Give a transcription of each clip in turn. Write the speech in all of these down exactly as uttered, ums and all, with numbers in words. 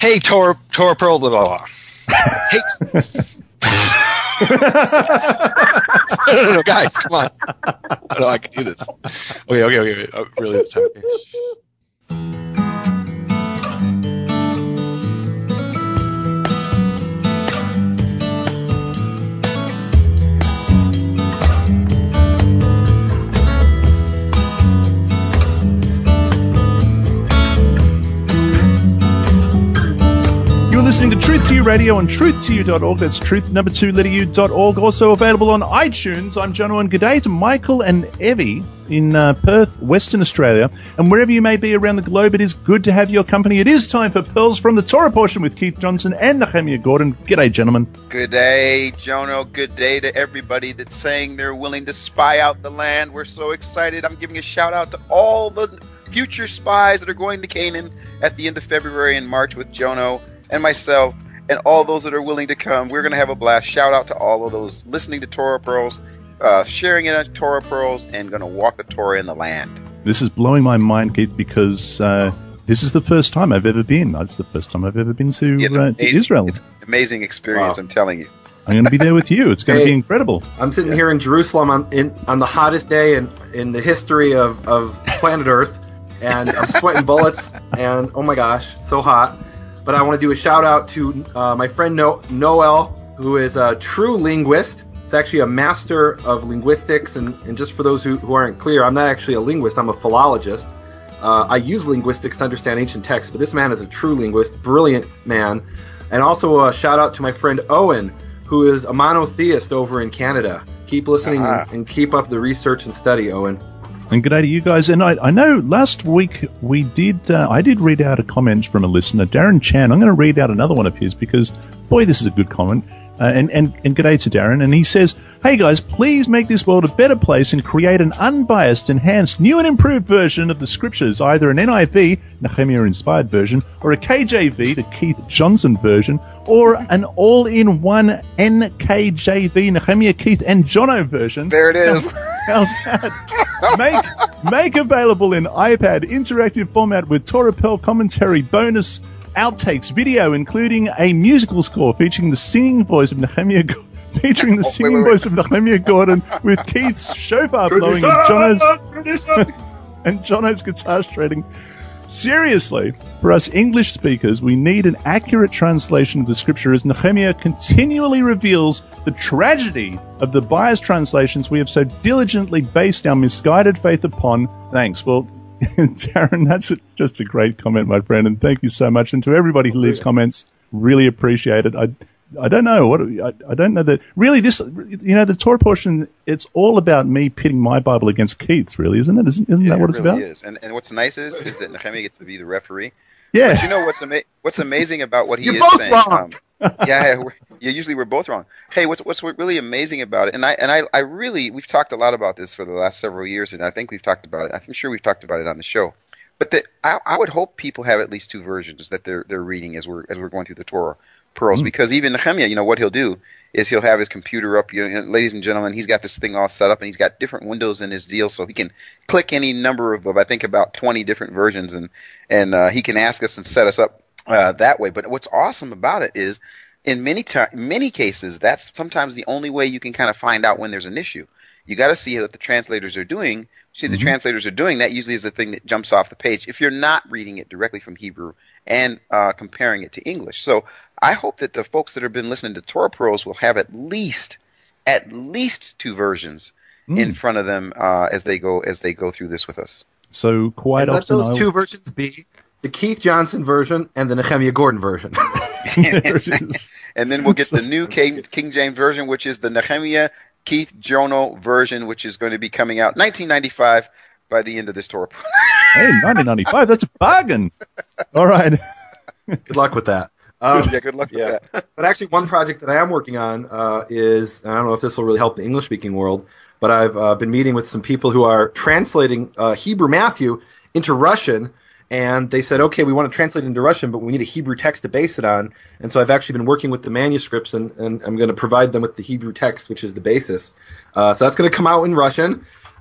Hey, Torah, Torah Pearl, blah, blah, blah. Hey. no, no, no, guys, come on. I know I can do this. Okay, okay, okay. okay. Oh, really, this time. You're listening to Truth to You Radio on truth to you dot org. That's truth number two letter u dot org. Also available on iTunes. I'm Jono, and good day to Michael and Evie in uh, Perth, Western Australia. And wherever you may be around the globe, it is good to have your company. It is time for Pearls from the Torah portion with Keith Johnson and Nehemiah Gordon. G'day, gentlemen. Good day, Jono. Good day to everybody that's saying they're willing to spy out the land. We're so excited. I'm giving a shout out to all the future spies that are going to Canaan at the end of February and March with Jono and myself, and all those that are willing to come. We're going to have a blast. Shout out to all of those listening to Torah Pearls, uh, sharing it on Torah Pearls, and going to walk the Torah in the land. This is blowing my mind, Keith, because uh, this is the first time I've ever been. It's the first time I've ever been to, Yeah, uh, to amazing- Israel. It's an amazing experience, Wow. I'm telling you. I'm going to be there with you. It's going to Hey. be incredible. I'm sitting here in Jerusalem on, in, on the hottest day in, in the history of, of planet Earth, and I'm sweating bullets, and oh my gosh, so hot. But I want to do a shout out to uh, my friend no- Noel, who is a true linguist. He's actually a master of linguistics, and, and just for those who, who aren't clear, I'm not actually a linguist, I'm a philologist. Uh, I use linguistics to understand ancient texts, but this man is a true linguist, brilliant man. And also a shout out to my friend Owen, who is a monotheist over in Canada. Keep listening Ah. and, and keep up the research and study, Owen. And good day to you guys. And I, I know last week we did, uh, I did read out a comment from a listener, Darren Chan. I'm going to read out another one of his because, boy, this is a good comment. Uh, and, and, and good day to Darren. And he says, hey guys, please make this world a better place and create an unbiased, enhanced, new and improved version of the scriptures, either an N I V, Nehemiah-inspired version, or a K J V, the Keith Johnson version, or an all-in-one N K J V, Nehemiah, Keith, and Jono version. There it is. How's that? Make make available in iPad interactive format with Torah Pearl commentary, bonus outtakes, video, including a musical score featuring the singing voice of Nehemiah, Go- featuring the Oh, wait, singing wait, wait. voice of Nehemiah Gordon, with Keith's shofar blowing and Jono's and Jono's guitar shredding. Seriously, for us English speakers, we need an accurate translation of the scripture as Nehemiah continually reveals the tragedy of the biased translations we have so diligently based our misguided faith upon. Thanks. Well, Darren, that's a, just a great comment, my friend, and thank you so much. And to everybody who leaves comments, really appreciate it. I, I don't know what I, I don't know that really this. You know, the Torah portion. It's all about me pitting my Bible against Keith's, really, isn't it? Isn't, isn't Yeah, that what it it's really about? is. And, and what's nice is, is that Nehemiah gets to be the referee. Yeah. But you know what's ama- what's amazing about what he You're is both saying? wrong. Um, yeah, we're, yeah, usually we're both wrong. Hey, what's what's really amazing about it? And I and I, I really we've talked a lot about this for the last several years, and I think we've talked about it. I'm sure we've talked about it on the show. But the, I, I would hope people have at least two versions that they're they're reading as we're as we're going through the Torah Pearls, Mm. because even Nehemiah, you know what he'll do is he'll have his computer up. You know, ladies and gentlemen, he's got this thing all set up, and he's got different windows in his deal, so he can click any number of, of I think about twenty different versions, and and uh, he can ask us and set us up uh, that way. But what's awesome about it is, in many ti- many cases, that's sometimes the only way you can kind of find out when there's an issue. You got to see what the translators are doing. See, the Mhm. translators are doing that usually is the thing that jumps off the page if you're not reading it directly from Hebrew and uh, comparing it to English. So I hope that the folks that have been listening to Torah Pearls will have at least at least two versions Mm. in front of them uh, as they go as they go through this with us. So quite And let often, those I two versions be the Keith Johnson version and the Nehemiah Gordon version. There it is. And then we'll get the new King, King James version, which is the Nehemiah Keith Jono version, which is going to be coming out nineteen ninety-five by the end of this Torah. Hey, nineteen ninety-five. That's a bargain. All right. Good luck with that. Um, yeah, good luck with yeah. that. But actually, one project that I am working on uh, is, I don't know if this will really help the English-speaking world, but I've uh, been meeting with some people who are translating uh, Hebrew Matthew into Russian, and they said, okay, we want to translate it into Russian, but we need a Hebrew text to base it on. And so I've actually been working with the manuscripts, and, and I'm going to provide them with the Hebrew text, which is the basis. Uh, so that's going to come out in Russian.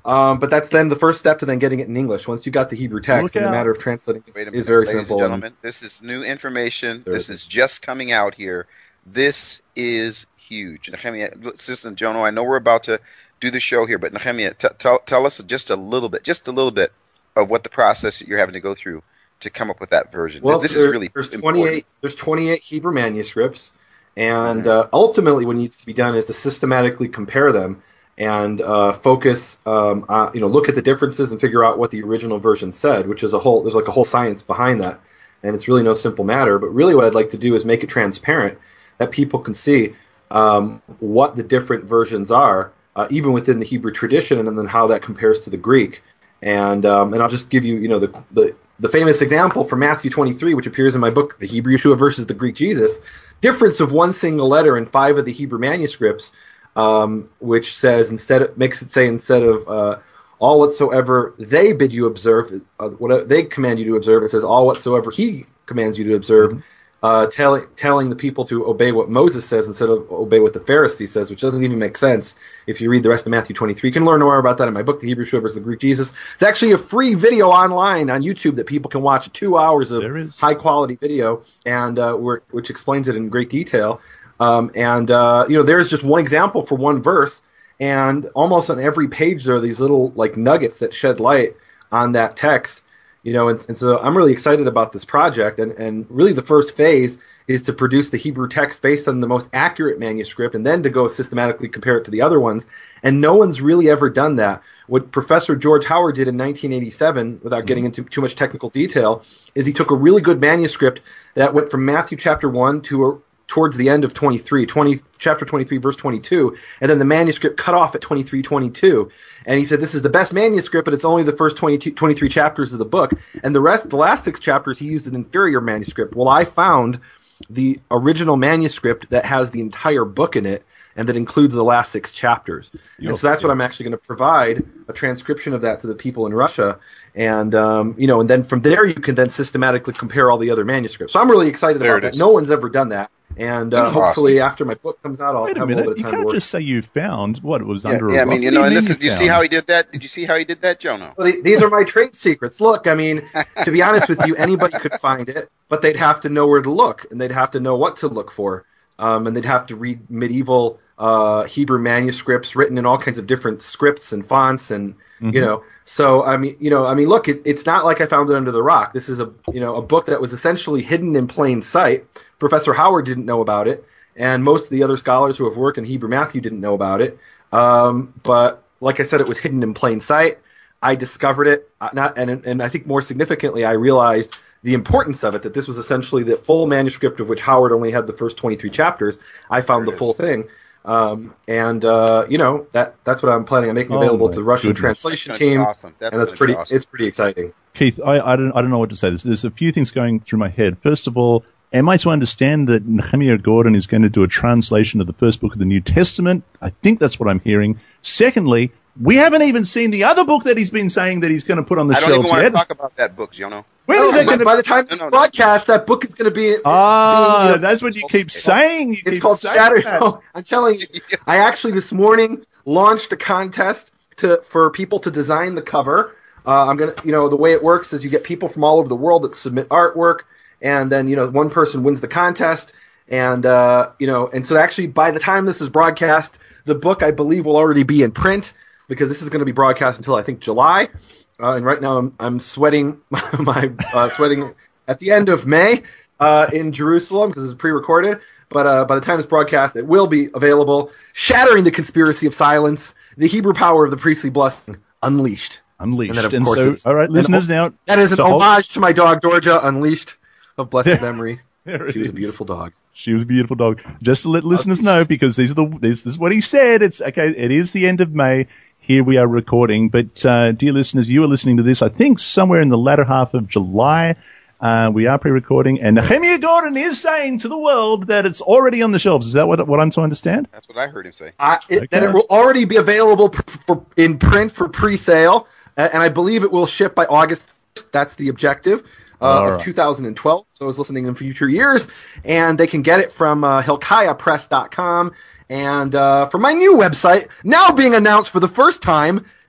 Um, but that's then the first step to then getting it in English. Once you got the Hebrew text, Look then the out. matter of translating Wait a it minute, is very ladies simple. and gentlemen. This is new information. There This it is just coming out here. This is huge. Nehemiah, listen, Jono, I know we're about to do the show here, but Nehemiah, t- tell tell us just a little bit, just a little bit of what the process that you're having to go through to come up with that version. Well, this there- is really there's important. twenty-eight there's twenty-eight Hebrew manuscripts, and Mhm. uh, ultimately what needs to be done is to systematically compare them and uh, focus, um, uh, you know, look at the differences and figure out what the original version said, which is a whole there's like a whole science behind that, and it's really no simple matter. But really, what I'd like to do is make it transparent that people can see um, what the different versions are, uh, even within the Hebrew tradition, and then how that compares to the Greek. And um, and I'll just give you, you know, the the the famous example from Matthew twenty-three, which appears in my book, The Hebrew Yeshua versus the Greek Jesus. Difference of one single letter in five of the Hebrew manuscripts, um, which says instead of, makes it say instead of uh, all whatsoever they bid you observe, uh, what they command you to observe, it says all whatsoever he commands you to observe. Mm-hmm. Uh, telling telling the people to obey what Moses says instead of obey what the Pharisee says, which doesn't even make sense if you read the rest of Matthew twenty-three. You can learn more about that in my book, The Hebrew Yeshua versus the Greek Jesus. It's actually a free video online on YouTube that people can watch, two hours of high-quality video, and uh, which explains it in great detail. Um, and, uh, you know, there's just one example for one verse, and almost on every page there are these little, like, nuggets that shed light on that text. You know, and, and so I'm really excited about this project, and, and really the first phase is to produce the Hebrew text based on the most accurate manuscript, and then to go systematically compare it to the other ones. And no one's really ever done that. What Professor George Howard did in nineteen eighty-seven, without getting into too much technical detail, is he took a really good manuscript that went from Matthew chapter one to a, towards the end of twenty-three, twenty, chapter twenty-three, verse twenty-two, and then the manuscript cut off at twenty-three twenty-two. And he said, this is the best manuscript, but it's only the first twenty-two, twenty-three chapters of the book. And the rest, the last six chapters, he used an inferior manuscript. Well, I found the original manuscript that has the entire book in it, and that includes the last six chapters. Yep, and so that's yep. what I'm actually going to provide, a transcription of that to the people in Russia. And, um, you know, and then from there you can then systematically compare all the other manuscripts. So I'm really excited there about that. No one's ever done that. And uh, hopefully awesome. After my book comes out, I'll Wait a have minute. a little bit of time You can't to work. just say you found what it was yeah, under yeah, a I mean, rock. you know, What and do this you is, did you found? see how he did that? Did you see how he did that, Jono? Well, these are my trade secrets. Look, I mean, to be honest with you, anybody could find it, but they'd have to know where to look, and they'd have to know what to look for, um, and they'd have to read medieval uh, Hebrew manuscripts written in all kinds of different scripts and fonts, and mm-hmm. you know. So I mean, you know, I mean, look, it, it's not like I found it under the rock. This is a, you know, a book that was essentially hidden in plain sight. Professor Howard didn't know about it, and most of the other scholars who have worked in Hebrew Matthew didn't know about it. Um, but like I said, it was hidden in plain sight. I discovered it, uh, not, and and I think more significantly, I realized the importance of it. That this was essentially the full manuscript, of which Howard only had the first twenty-three chapters. I found the full is. thing. Um, and, uh, you know, that that's what I'm planning on making available oh to the Russian goodness. translation team. Awesome. That's and that's pretty, awesome. It's pretty exciting. Keith, I, I don't, I don't know what to say. There's, there's a few things going through my head. First of all, am I to understand that Nehemiah Gordon is going to do a translation of the first book of the New Testament? I think that's what I'm hearing. Secondly, we haven't even seen the other book that he's been saying that he's going to put on the I don't shelves even want yet. to talk about that book, Jono. When no, is that going to by the time this no, no, broadcast, no. that book is going to be. Ah, being, that's what you keep saying. You it's keep called saying Saturday. that. No, I'm telling you, I actually this morning launched a contest to for people to design the cover. Uh, I'm gonna, you know, the way it works is you get people from all over the world that submit artwork, and then you know one person wins the contest, and uh, you know, and so actually by the time this is broadcast, the book I believe will already be in print because this is going to be broadcast until I think July. Uh, and right now I'm, I'm sweating my uh, sweating at the end of May uh, in Jerusalem because it's pre-recorded. But uh, by the time it's broadcast, it will be available. Shattering the conspiracy of silence, the Hebrew power of the priestly blessing unleashed. Unleashed. And, that, of and course, so, is, all right, listeners, and, now that is an so homage to my dog Georgia, unleashed of blessed there, memory. There she was is. a beautiful dog. She was a beautiful dog. Just to let listeners know, because these are the this, this is what he said. It's okay. It is the end of May. Here we are recording, but uh, dear listeners, you are listening to this, I think, somewhere in the latter half of July. Uh, we are pre-recording, and Nehemiah Gordon is saying to the world that it's already on the shelves. Is that what, what I'm to understand? That's what I heard him say. Uh, it, okay. That it will already be available for, for, in print for pre-sale, uh, and I believe it will ship by August first. That's the objective uh, of right. two thousand twelve. Those listening in future years, and they can get it from uh, Hilkiah Press dot com. And uh, for my new website, now being announced for the first time,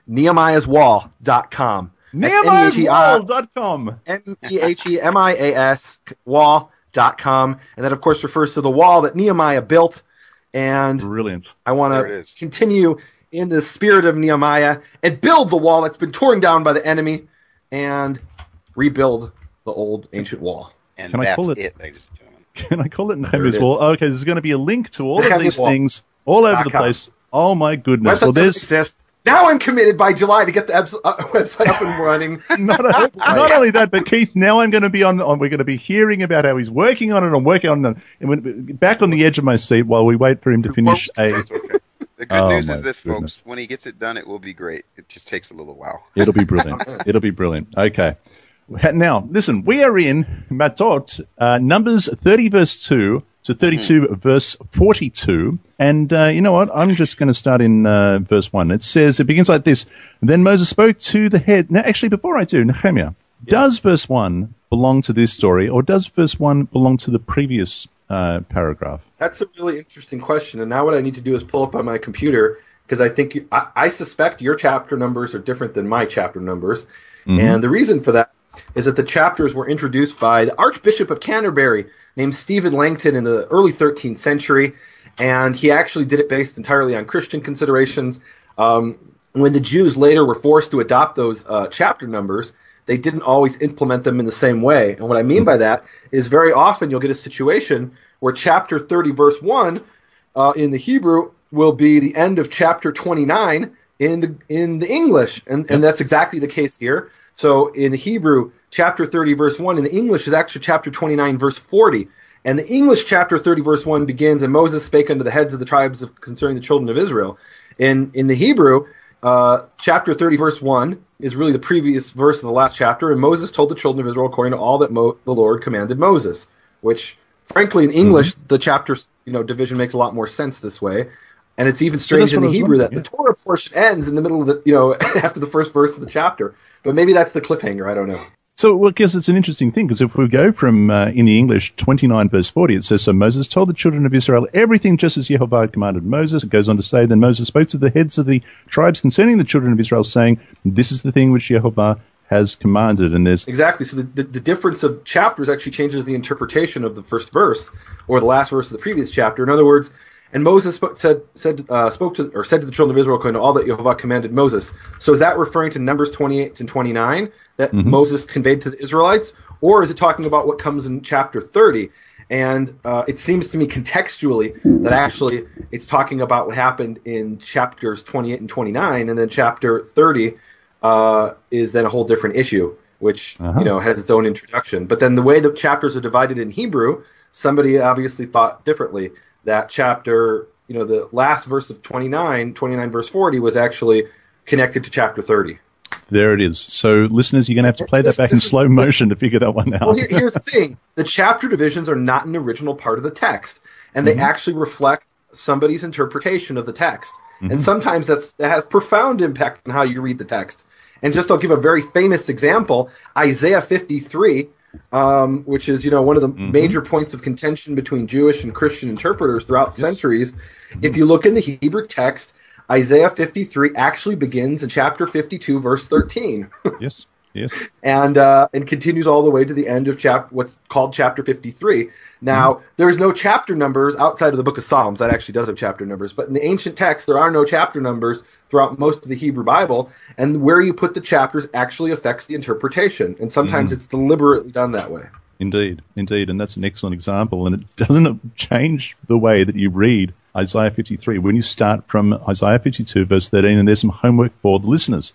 Nehemiah's Wall dot com. Nehemiah's Wall dot com. N E H E M I A S Wall dot com. And that, of course, refers to the wall that Nehemiah built. And brilliant. I want to continue in the spirit of Nehemiah and build the wall that's been torn down by the enemy and rebuild the old ancient wall. And Can that's I call it, it, ladies and gentlemen. Can I call it Nehemiah's Wall? Okay, there's going to be a link to all of these Wall. things all over the place. Oh, my goodness. Website Well, there's exist. Now I'm committed by July to get the abs- uh, website up and running. not, a, not only that, but Keith, now I'm going to be on, on. We're going to be hearing about how he's working on it. I'm working on it. And when, back on the edge of my seat while we wait for him to finish a. Okay. The good Oh, news my is this, goodness. folks. When he gets it done, it will be great. It just takes a little while. It'll be brilliant. It'll be brilliant. Okay. Now, listen, we are in Matot, uh, Numbers thirty, verse two to thirty-two, mm. verse forty-two. And uh, you know what? I'm just going to start in uh, verse one. It says, it begins like this. Then Moses spoke to the head. Now, actually, before I do, Nehemiah, yeah. does verse one belong to this story, or does verse one belong to the previous uh, paragraph? That's a really interesting question. And now what I need to do is pull up on my computer, because I think you, I, I suspect your chapter numbers are different than my chapter numbers. Mm-hmm. And the reason for that is that the chapters were introduced by the Archbishop of Canterbury named Stephen Langton in the early thirteenth century, and he actually did it based entirely on Christian considerations. Um, when the Jews later were forced to adopt those uh, chapter numbers, they didn't always implement them in the same way. And what I mean by that is very often you'll get a situation where chapter thirty, verse one uh, in the Hebrew will be the end of chapter twenty-nine in the in the English, and, and that's exactly the case here. So in the Hebrew, chapter thirty, verse one, in the English is actually chapter twenty-nine, verse forty. And the English chapter thirty, verse one begins, and Moses spake unto the heads of the tribes of, concerning the children of Israel. In in the Hebrew, uh, chapter thirty, verse one is really the previous verse of the last chapter, and Moses told the children of Israel according to all that Mo- the Lord commanded Moses, which, frankly, in English, mm-hmm. the chapter you know, division makes a lot more sense this way. And it's even strange so in the Hebrew that yeah. the Torah portion ends in the middle of the, you know, after the first verse of the chapter. But maybe that's the cliffhanger. I don't know. So, well, I guess it's an interesting thing, because if we go from, uh, in the English, twenty-nine verse forty, it says, So Moses told the children of Israel everything just as Jehovah had commanded Moses. It goes on to say, Then Moses spoke to the heads of the tribes concerning the children of Israel, saying, This is the thing which Jehovah has commanded. And there's exactly. So the, the, the difference of chapters actually changes the interpretation of the first verse, or the last verse of the previous chapter. In other words, and Moses spoke, said, said, uh, spoke to, or said to the children of Israel, according to all that Jehovah commanded Moses. So is that referring to Numbers twenty-eight and twenty-nine that mm-hmm. Moses conveyed to the Israelites? Or is it talking about what comes in chapter thirty? And uh, it seems to me contextually that actually it's talking about what happened in chapters twenty-eight and twenty-nine, and then chapter thirty uh, is then a whole different issue, which uh-huh. you know has its own introduction. But then the way the chapters are divided in Hebrew, somebody obviously thought differently. That chapter, you know, the last verse of twenty-nine, twenty-nine verse forty was actually connected to chapter thirty. There it is. So, listeners, you're going to have to play that back in slow motion to figure that one out. Well, here, here's the thing. The chapter divisions are not an original part of the text, and they mm-hmm. actually reflect somebody's interpretation of the text. Mm-hmm. And sometimes that's, that has profound impact on how you read the text. And just I'll give a very famous example, Isaiah fifty-three, Um, which is, you know, one of the mm-hmm. major points of contention between Jewish and Christian interpreters throughout yes. centuries. Mm-hmm. If you look in the Hebrew text, Isaiah fifty-three actually begins in chapter fifty-two, verse thirteen. yes, yes. And uh, and continues all the way to the end of chap- what's called chapter fifty-three. Now, mm-hmm. there's no chapter numbers outside of the book of Psalms. That actually does have chapter numbers. But in the ancient text, there are no chapter numbers throughout most of the Hebrew Bible. And where you put the chapters actually affects the interpretation. And sometimes mm-hmm. it's deliberately done that way. Indeed, indeed. And that's an excellent example. And it doesn't change the way that you read Isaiah fifty-three when you start from Isaiah fifty-two, verse thirteen. And there's some homework for the listeners.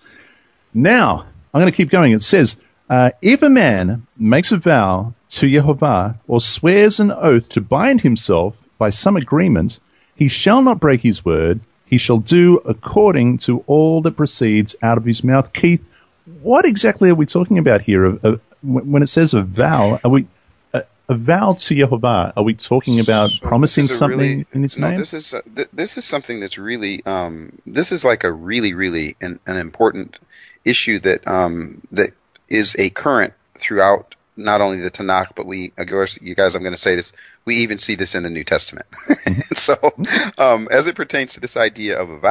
Now, I'm going to keep going. It says, uh, if a man makes a vow to Jehovah or swears an oath to bind himself by some agreement, he shall not break his word. He shall do according to all that proceeds out of his mouth. Keith, what exactly are we talking about here? Uh, uh, when it says a vow, are we uh, a vow to Jehovah? Are we talking about so promising something really, in His no, name? This is uh, th- this is something that's really um, this is like a really really an, an important issue that um, that is a current throughout not only the Tanakh, but we, of course, you guys, I'm going to say this, we even see this in the New Testament. So, um, as it pertains to this idea of a vow,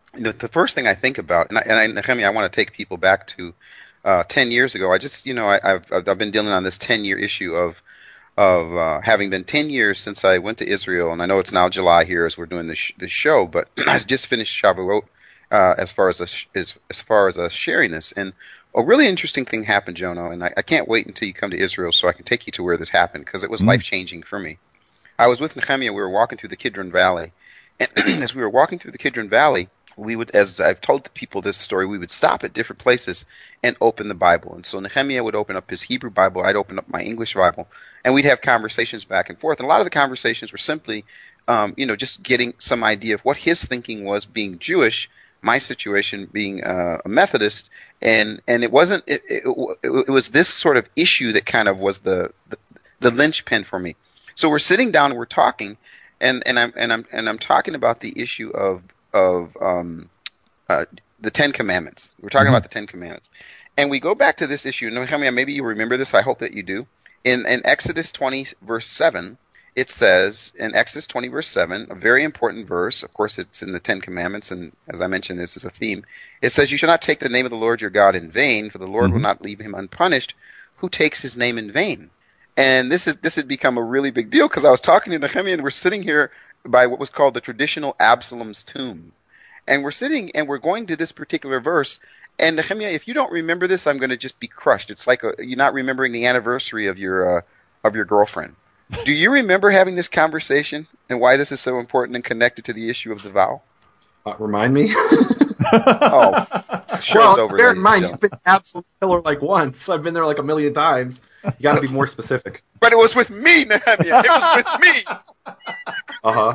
you know, the first thing I think about, and I, and I, Nehemiah, I want to take people back to uh, ten years ago. I just, you know, I, I've I've been dealing on this ten-year issue of of uh, having been ten years since I went to Israel, and I know it's now July here as we're doing this sh- this show, but I just finished Shavuot uh, as far as a sh- as as far as uh, sharing this, and a really interesting thing happened, Jono, and I, I can't wait until you come to Israel so I can take you to where this happened, because it was mm. life-changing for me. I was with Nehemiah, we were walking through the Kidron Valley, and as we were walking through the Kidron Valley, we would, as I've told the people this story, we would stop at different places and open the Bible. And so Nehemiah would open up his Hebrew Bible, I'd open up my English Bible, and we'd have conversations back and forth. And a lot of the conversations were simply, um, you know, just getting some idea of what his thinking was being Jewish, my situation being uh, a Methodist, and and it wasn't it, it, it was this sort of issue that kind of was the, the the linchpin for me. So we're sitting down and we're talking, and, and I'm and I'm and I'm talking about the issue of of um, uh, the Ten Commandments. We're talking mm-hmm. about the Ten Commandments, and we go back to this issue. Nehemiah, maybe you remember this. I hope that you do. In in Exodus twenty verse seven. It says in Exodus twenty, verse seven, a very important verse. Of course, it's in the Ten Commandments, and as I mentioned, this is a theme. It says, "You shall not take the name of the Lord your God in vain, for the Lord mm-hmm. will not leave him unpunished who takes his name in vain." And this is this had become a really big deal, because I was talking to Nehemiah, and we're sitting here by what was called the traditional Absalom's tomb. And we're sitting, and we're going to this particular verse, and Nehemiah, if you don't remember this, I'm going to just be crushed. It's like a, you're not remembering the anniversary of your uh, of your girlfriend. Do you remember having this conversation and why this is so important and connected to the issue of the vow? Uh, remind me. oh, show's well, over. Bear in mind, you've been absolute killer like once. I've been there like a million times. You got to be more specific. But it was with me, Nehemiah. It was with me. Uh huh.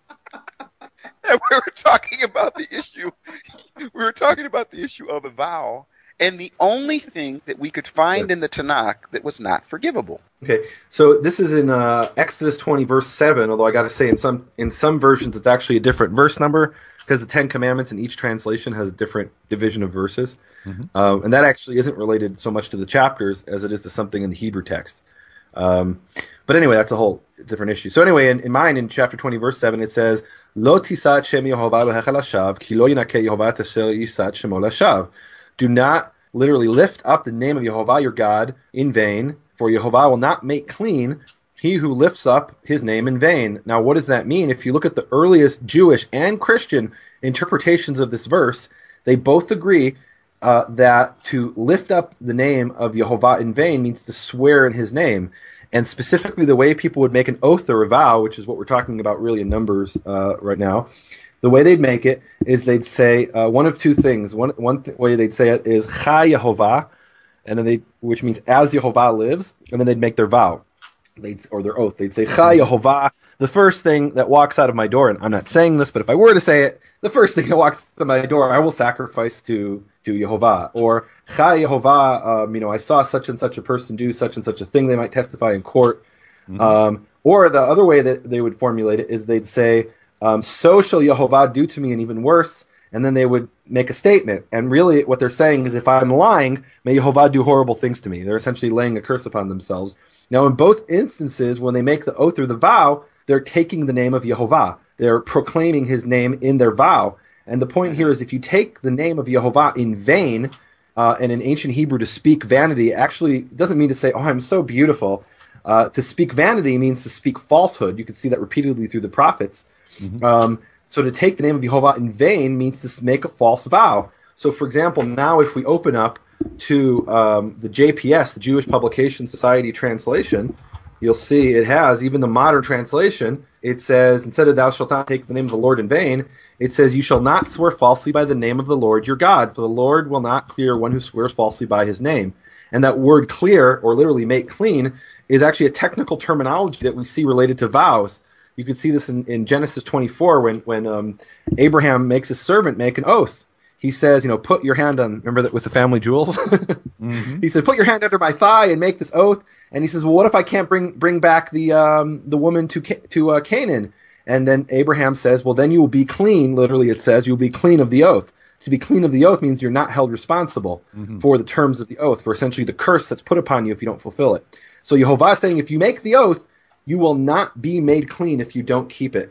And we were talking about the issue. We were talking about the issue of a vow. And the only thing that we could find in the Tanakh that was not forgivable. Okay, so this is in uh, Exodus twenty, verse seven. Although I got to say, in some in some versions, it's actually a different verse number, because the Ten Commandments in each translation has a different division of verses, mm-hmm. um, and that actually isn't related so much to the chapters as it is to something in the Hebrew text. Um, but anyway, that's a whole different issue. So anyway, in, in mine, in chapter twenty, verse seven, it says, "Lo tisat shem Yehovah b'hechel hashav, ki lo yinakeh Yehovah asher yisat shemo lashav." Do not literally lift up the name of Yehovah your God in vain, for Yehovah will not make clean he who lifts up his name in vain. Now, what does that mean? If you look at the earliest Jewish and Christian interpretations of this verse, they both agree uh, that to lift up the name of Yehovah in vain means to swear in his name. And specifically the way people would make an oath or a vow, which is what we're talking about really in Numbers uh, right now, the way they'd make it is they'd say uh, one of two things. One one th- way they'd say it is Chai Yehovah, and then they, which means as Yehovah lives, and then they'd make their vow, they'd or their oath. They'd say Chai Yehovah, the first thing that walks out of my door. And I'm not saying this, but if I were to say it, the first thing that walks out of my door, I will sacrifice to to Yehovah. Or Chai Yehovah, um, you know, I saw such and such a person do such and such a thing. They might testify in court. Mm-hmm. Um, or the other way that they would formulate it is they'd say, Um, so shall Yehovah do to me, and even worse, and then they would make a statement. And really what they're saying is, if I'm lying, may Yehovah do horrible things to me. They're essentially laying a curse upon themselves. Now, in both instances, when they make the oath or the vow, they're taking the name of Yehovah. They're proclaiming his name in their vow. And the point here is, if you take the name of Yehovah in vain, uh, and in ancient Hebrew to speak vanity actually doesn't mean to say, oh, I'm so beautiful. Uh, to speak vanity means to speak falsehood. You can see that repeatedly through the prophets. Mm-hmm. Um, so to take the name of Yehovah in vain means to make a false vow. So, for example, now if we open up to um, the J P S, the Jewish Publication Society translation, you'll see it has, even the modern translation, it says, instead of thou shalt not take the name of the Lord in vain, it says, you shall not swear falsely by the name of the Lord your God, for the Lord will not clear one who swears falsely by his name. And that word clear, or literally make clean, is actually a technical terminology that we see related to vows. You can see this in, in Genesis twenty-four when, when um, Abraham makes his servant make an oath. He says, you know, put your hand on, remember that with the family jewels? mm-hmm. He said, put your hand under my thigh and make this oath. And he says, well, what if I can't bring bring back the um, the woman to to uh, Canaan? And then Abraham says, well, then you will be clean. Literally it says, you'll be clean of the oath. To be clean of the oath means you're not held responsible mm-hmm. for the terms of the oath, for essentially the curse that's put upon you if you don't fulfill it. So Yehovah is saying, if you make the oath, you will not be made clean if you don't keep it.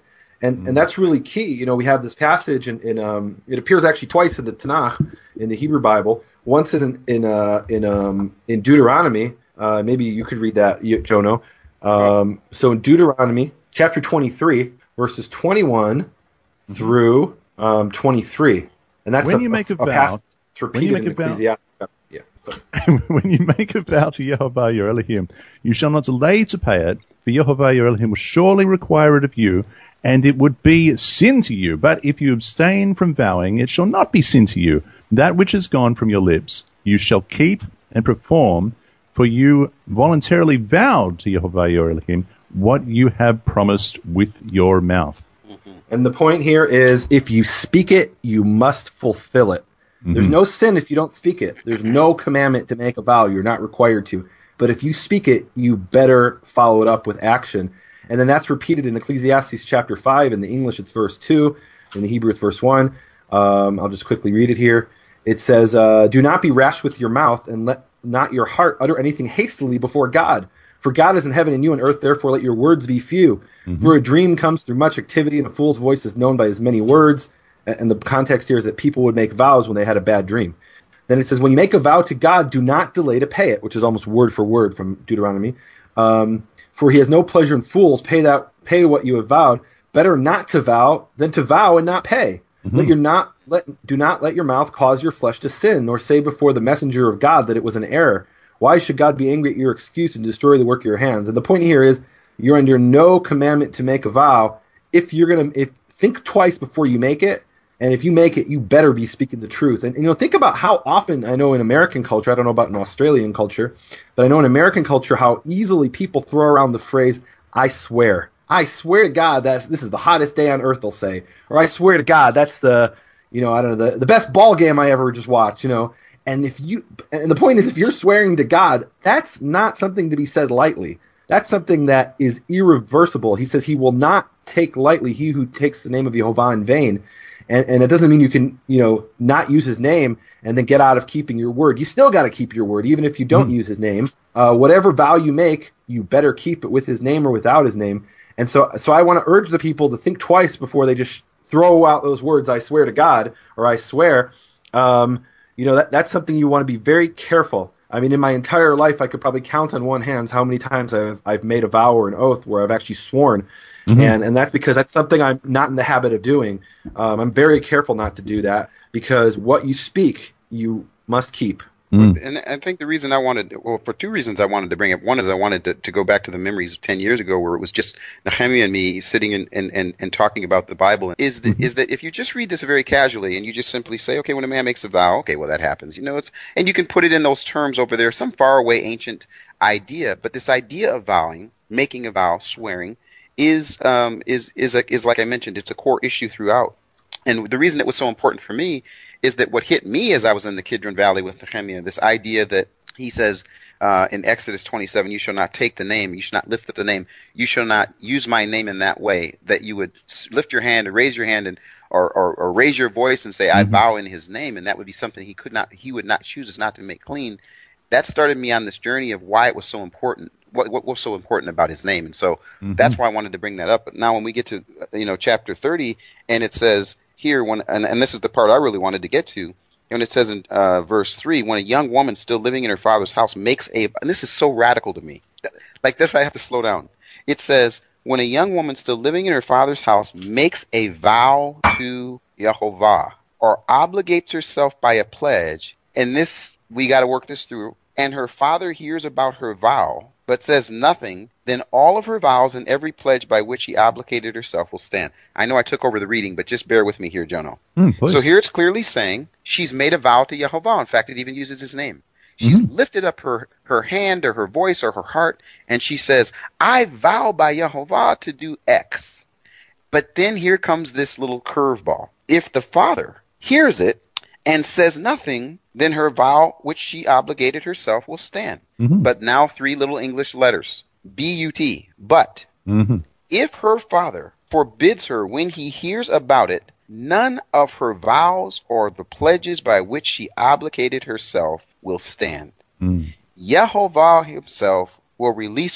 And and that's really key. You know, we have this passage, in, in um, it appears actually twice in the Tanakh, in the Hebrew Bible. Once is in in uh, in um, in Deuteronomy. Uh, maybe you could read that, Jono. Um, so in Deuteronomy chapter twenty-three, verses twenty-one mm-hmm. through um, twenty-three, and that's when a, you make a, a vow. Passage repeated when you make in a Ecclesiastes. vow, yeah. When you make a vow to Yehovah your Elohim, you shall not delay to pay it, for Yehovah your Elohim will surely require it of you, and it would be sin to you. But if you abstain from vowing, it shall not be sin to you. That which is gone from your lips, you shall keep and perform, for you voluntarily vowed to Yehovah your Elohim what you have promised with your mouth. And the point here is, if you speak it, you must fulfill it. Mm-hmm. There's no sin if you don't speak it. There's no commandment to make a vow. You're not required to. But if you speak it, you better follow it up with action. And then that's repeated in Ecclesiastes chapter five. In the English, it's verse two. In the Hebrew, it's verse one. Um, I'll just quickly read it here. It says, uh, do not be rash with your mouth, and let not your heart utter anything hastily before God. For God is in heaven and you on earth, therefore let your words be few. Mm-hmm. For a dream comes through much activity, and a fool's voice is known by his many words. And the context here is that people would make vows when they had a bad dream. Then it says, when you make a vow to God, do not delay to pay it, which is almost word for word from Deuteronomy. Um, for he has no pleasure in fools. Pay that, pay what you have vowed. Better not to vow than to vow and not pay. Mm-hmm. Let your not let do not let your mouth cause your flesh to sin, nor say before the messenger of God that it was an error. Why should God be angry at your excuse and destroy the work of your hands? And the point here is, you're under no commandment to make a vow. If you're gonna, if think twice before you make it. And if you make it, you better be speaking the truth. And, and, you know, think about how often, I know in American culture, I don't know about in Australian culture, but I know in American culture how easily people throw around the phrase, I swear. I swear to God, that this is the hottest day on earth, they'll say. Or I swear to God, that's the, you know, I don't know, the, the best ball game I ever just watched, you know. And if you, and the point is, if you're swearing to God, that's not something to be said lightly. That's something that is irreversible. He says he will not take lightly he who takes the name of Yehovah in vain. And, and it doesn't mean you can, you know, not use his name and then get out of keeping your word. You still got to keep your word, even if you don't mm. use his name. Uh, whatever vow you make, you better keep it with his name or without his name. And so, so I want to urge the people to think twice before they just throw out those words, I swear to God, or I swear. Um, you know, that, that's something you want to be very careful. I mean, in my entire life, I could probably count on one hand how many times I've, I've made a vow or an oath where I've actually sworn. Mm-hmm. And and that's because that's something I'm not in the habit of doing. Um, I'm very careful not to do that, because what you speak, you must keep. Mm. And I think the reason I wanted, well, for two reasons I wanted to bring it. One is I wanted to, to go back to the memories of ten years ago where it was just Nehemiah and me sitting and, and, and, and talking about the Bible. Is that, mm-hmm. is that if you just read this very casually and you just simply say, okay, when a man makes a vow, okay, well, that happens. You know, it's, and you can put it in those terms over there, some faraway ancient idea. But this idea of vowing, making a vow, swearing, is um is is a, is like I mentioned, it's a core issue throughout. And the reason it was so important for me is that what hit me as I was in the Kidron Valley with Nehemiah, this idea that he says uh in Exodus twenty-seven, you shall not take the name, you shall not lift up the name, you shall not use my name in that way, that you would lift your hand and raise your hand and or or, or raise your voice and say, I mm-hmm. vow in his name, and that would be something he could not he would not choose us not to make clean. That started me on this journey of why it was so important. What, what was so important about his name, and so mm-hmm. that's why I wanted to bring that up. But now, when we get to you know chapter thirty, and it says here, when and, and this is the part I really wanted to get to, and it says in uh, verse three, when a young woman still living in her father's house makes a, and this is so radical to me, like this I have to slow down. It says, when a young woman still living in her father's house makes a vow to Yehovah or obligates herself by a pledge, and this we got to work this through, and her father hears about her vow, but says nothing, then all of her vows and every pledge by which she obligated herself will stand. I know I took over the reading, but just bear with me here, Jono. Mm, so here it's clearly saying she's made a vow to Yehovah. In fact, it even uses his name. She's mm-hmm. lifted up her, her hand or her voice or her heart, and she says, I vow by Yehovah to do X. But then here comes this little curveball. If the father hears it and says nothing, then her vow which she obligated herself will stand. Mm-hmm. But now three little English letters, B U T, but. Mm-hmm. If her father forbids her when he hears about it, none of her vows or the pledges by which she obligated herself will stand. Mm. Yehovah himself will release her,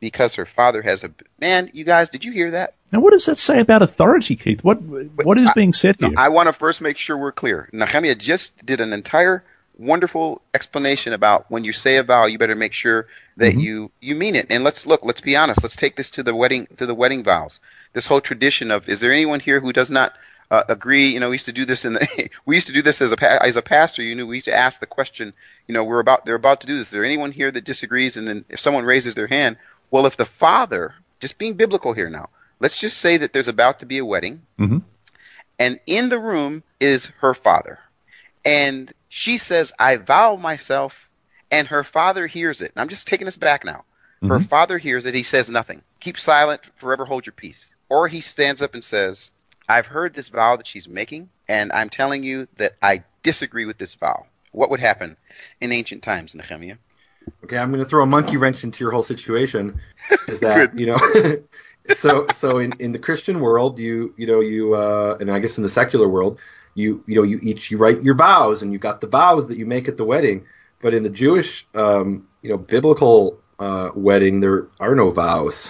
because her father has a man. You guys, did you hear that? Now, what does that say about authority, Keith? What what is I, being said no, here? I want to first make sure we're clear. Nehemiah just did an entire wonderful explanation about when you say a vow, you better make sure that mm-hmm. you you mean it. And let's look. Let's be honest. Let's take this to the wedding to the wedding vows. This whole tradition of, is there anyone here who does not uh, agree? You know, we used to do this in the we used to do this as a as a pastor. You knew we used to ask the question. You know, we're about they're about to do this. Is there anyone here that disagrees? And then if someone raises their hand, well, if the father, just being biblical here now, let's just say that there's about to be a wedding, mm-hmm. and in the room is her father, and she says, "I vow myself," and her father hears it. And I'm just taking us back now. Mm-hmm. Her father hears it. He says nothing. Keep silent. Forever hold your peace. Or he stands up and says, "I've heard this vow that she's making, and I'm telling you that I disagree with this vow." What would happen in ancient times, Nehemiah? Okay, I'm going to throw a monkey wrench into your whole situation. Is that you know? so so in, in the Christian world, you you know you uh, and I guess in the secular world, you you know you each you write your vows, and you got the vows that you make at the wedding. But in the Jewish um, you know biblical uh, wedding, there are no vows.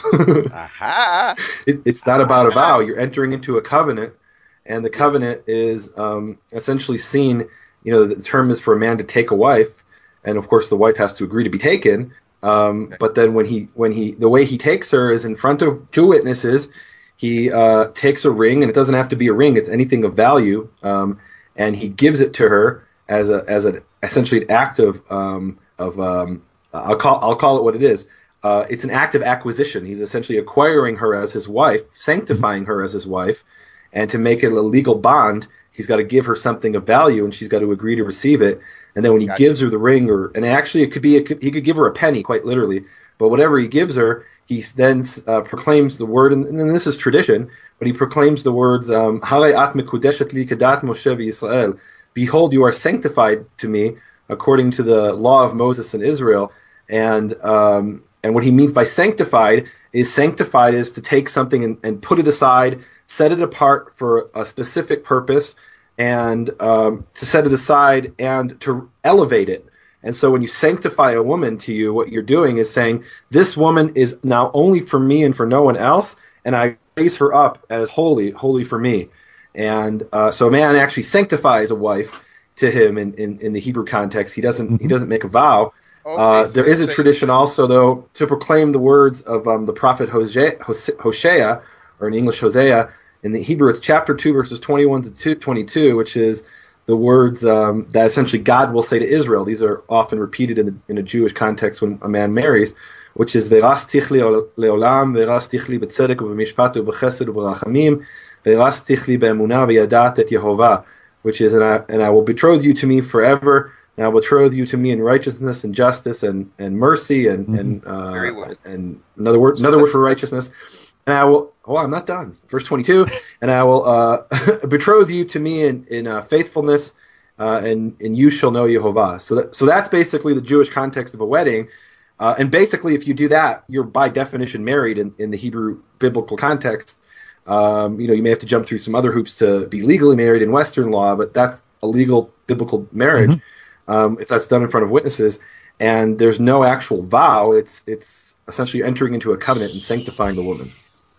Aha. It, it's not about a vow. You're entering into a covenant, and the covenant is um, essentially seen. You know, the term is for a man to take a wife, and of course the wife has to agree to be taken. Um, okay. But then when he when he the way he takes her is in front of two witnesses. He uh, takes a ring, and it doesn't have to be a ring; it's anything of value, um, and he gives it to her as a as an essentially an act of um, of um, I'll call I'll call it what it is. Uh, it's an act of acquisition. He's essentially acquiring her as his wife, sanctifying her as his wife, and to make it a legal bond, he's got to give her something of value, and she's got to agree to receive it. And then when he gotcha. gives her the ring, or and actually it could be, it could, he could give her a penny, quite literally. But whatever he gives her, he then uh, proclaims the word, and, and this is tradition, but he proclaims the words, um, "Halei at mekudeshet li kedat Moshe v'Yisrael." Behold, you are sanctified to me according to the law of Moses and Israel. And um, and what he means by sanctified is sanctified is to take something and, and put it aside, set it apart for a specific purpose, and um, to set it aside and to elevate it. And so when you sanctify a woman to you, what you're doing is saying, this woman is now only for me and for no one else, and I raise her up as holy, holy for me. And uh, so a man actually sanctifies a wife to him in, in, in the Hebrew context. He doesn't mm-hmm. he doesn't make a vow. Okay, uh, so there is a tradition also, though, to proclaim the words of um, the prophet Hosea, Hosea, or in English Hosea. In the Hebrew, it's chapter two, verses twenty-one to twenty-two, which is the words um, that essentially God will say to Israel. These are often repeated in, the, in a Jewish context when a man marries, which is "Ve'ras tichli leolam, ve'ras tichli b'tzedek u'b'mishpat u'b'chesed u'b'rachamim, ve'ras tichli be'emunah ve'yadat et Yehovah," which is, and I, and I will betroth you to me forever, and I will betroth you to me in righteousness and justice and, and mercy and mm-hmm. and uh, Very well. and another word another word for righteousness. And I will, oh, I'm not done. Verse twenty-two, and I will uh, betroth you to me in, in uh, faithfulness, uh, and, and you shall know Yehovah. So that, so that's basically the Jewish context of a wedding. Uh, and basically, if you do that, you're by definition married in, in the Hebrew biblical context. Um, you know, you may have to jump through some other hoops to be legally married in Western law, but that's a legal biblical marriage, mm-hmm. um, if that's done in front of witnesses. And there's no actual vow. It's, it's essentially entering into a covenant and sanctifying the woman.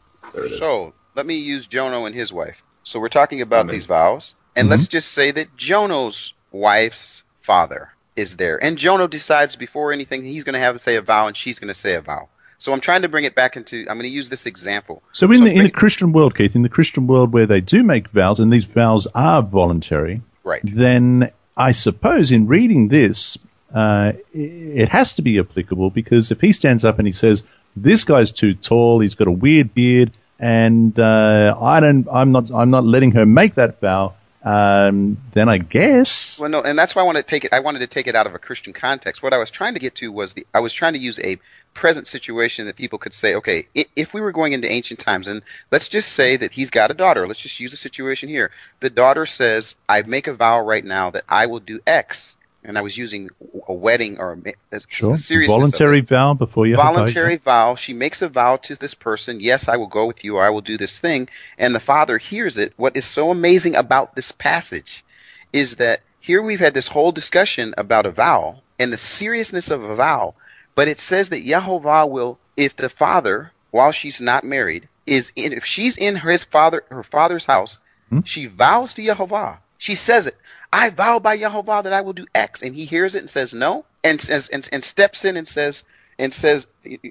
So let me use Jono and his wife. So we're talking about Amen. These vows, and mm-hmm. let's just say that Jono's wife's father is there, and Jono decides before anything he's going to have to say a vow, and she's going to say a vow. So I'm trying to bring it back into. I'm going to use this example. So in so the in the Christian world, Keith, in the Christian world where they do make vows, and these vows are voluntary, right? Then I suppose in reading this, uh, it has to be applicable, because if he stands up and he says, "This guy's too tall, he's got a weird beard," and uh, I don't, I'm not, I'm not letting her make that vow, um, then I guess. Well, no, and that's why I wanted to take it. I wanted to take it out of a Christian context. What I was trying to get to was the. I was trying to use a present situation that people could say, okay, if we were going into ancient times, and let's just say that he's got a daughter. Let's just use a situation here. The daughter says, "I make a vow right now that I will do X." And I was using a wedding or a, sure. a seriousness voluntary vow before you voluntary vow. She makes a vow to this person. Yes, I will go with you, or I will do this thing. And the father hears it. What is so amazing about this passage is that here we've had this whole discussion about a vow and the seriousness of a vow, but it says that Yehovah will if the father, while she's not married, is in, if she's in his father, her father's house, hmm? she vows to Yehovah. She says it. I vow by Yehovah that I will do X, and he hears it and says no, and says and, and steps in and says and says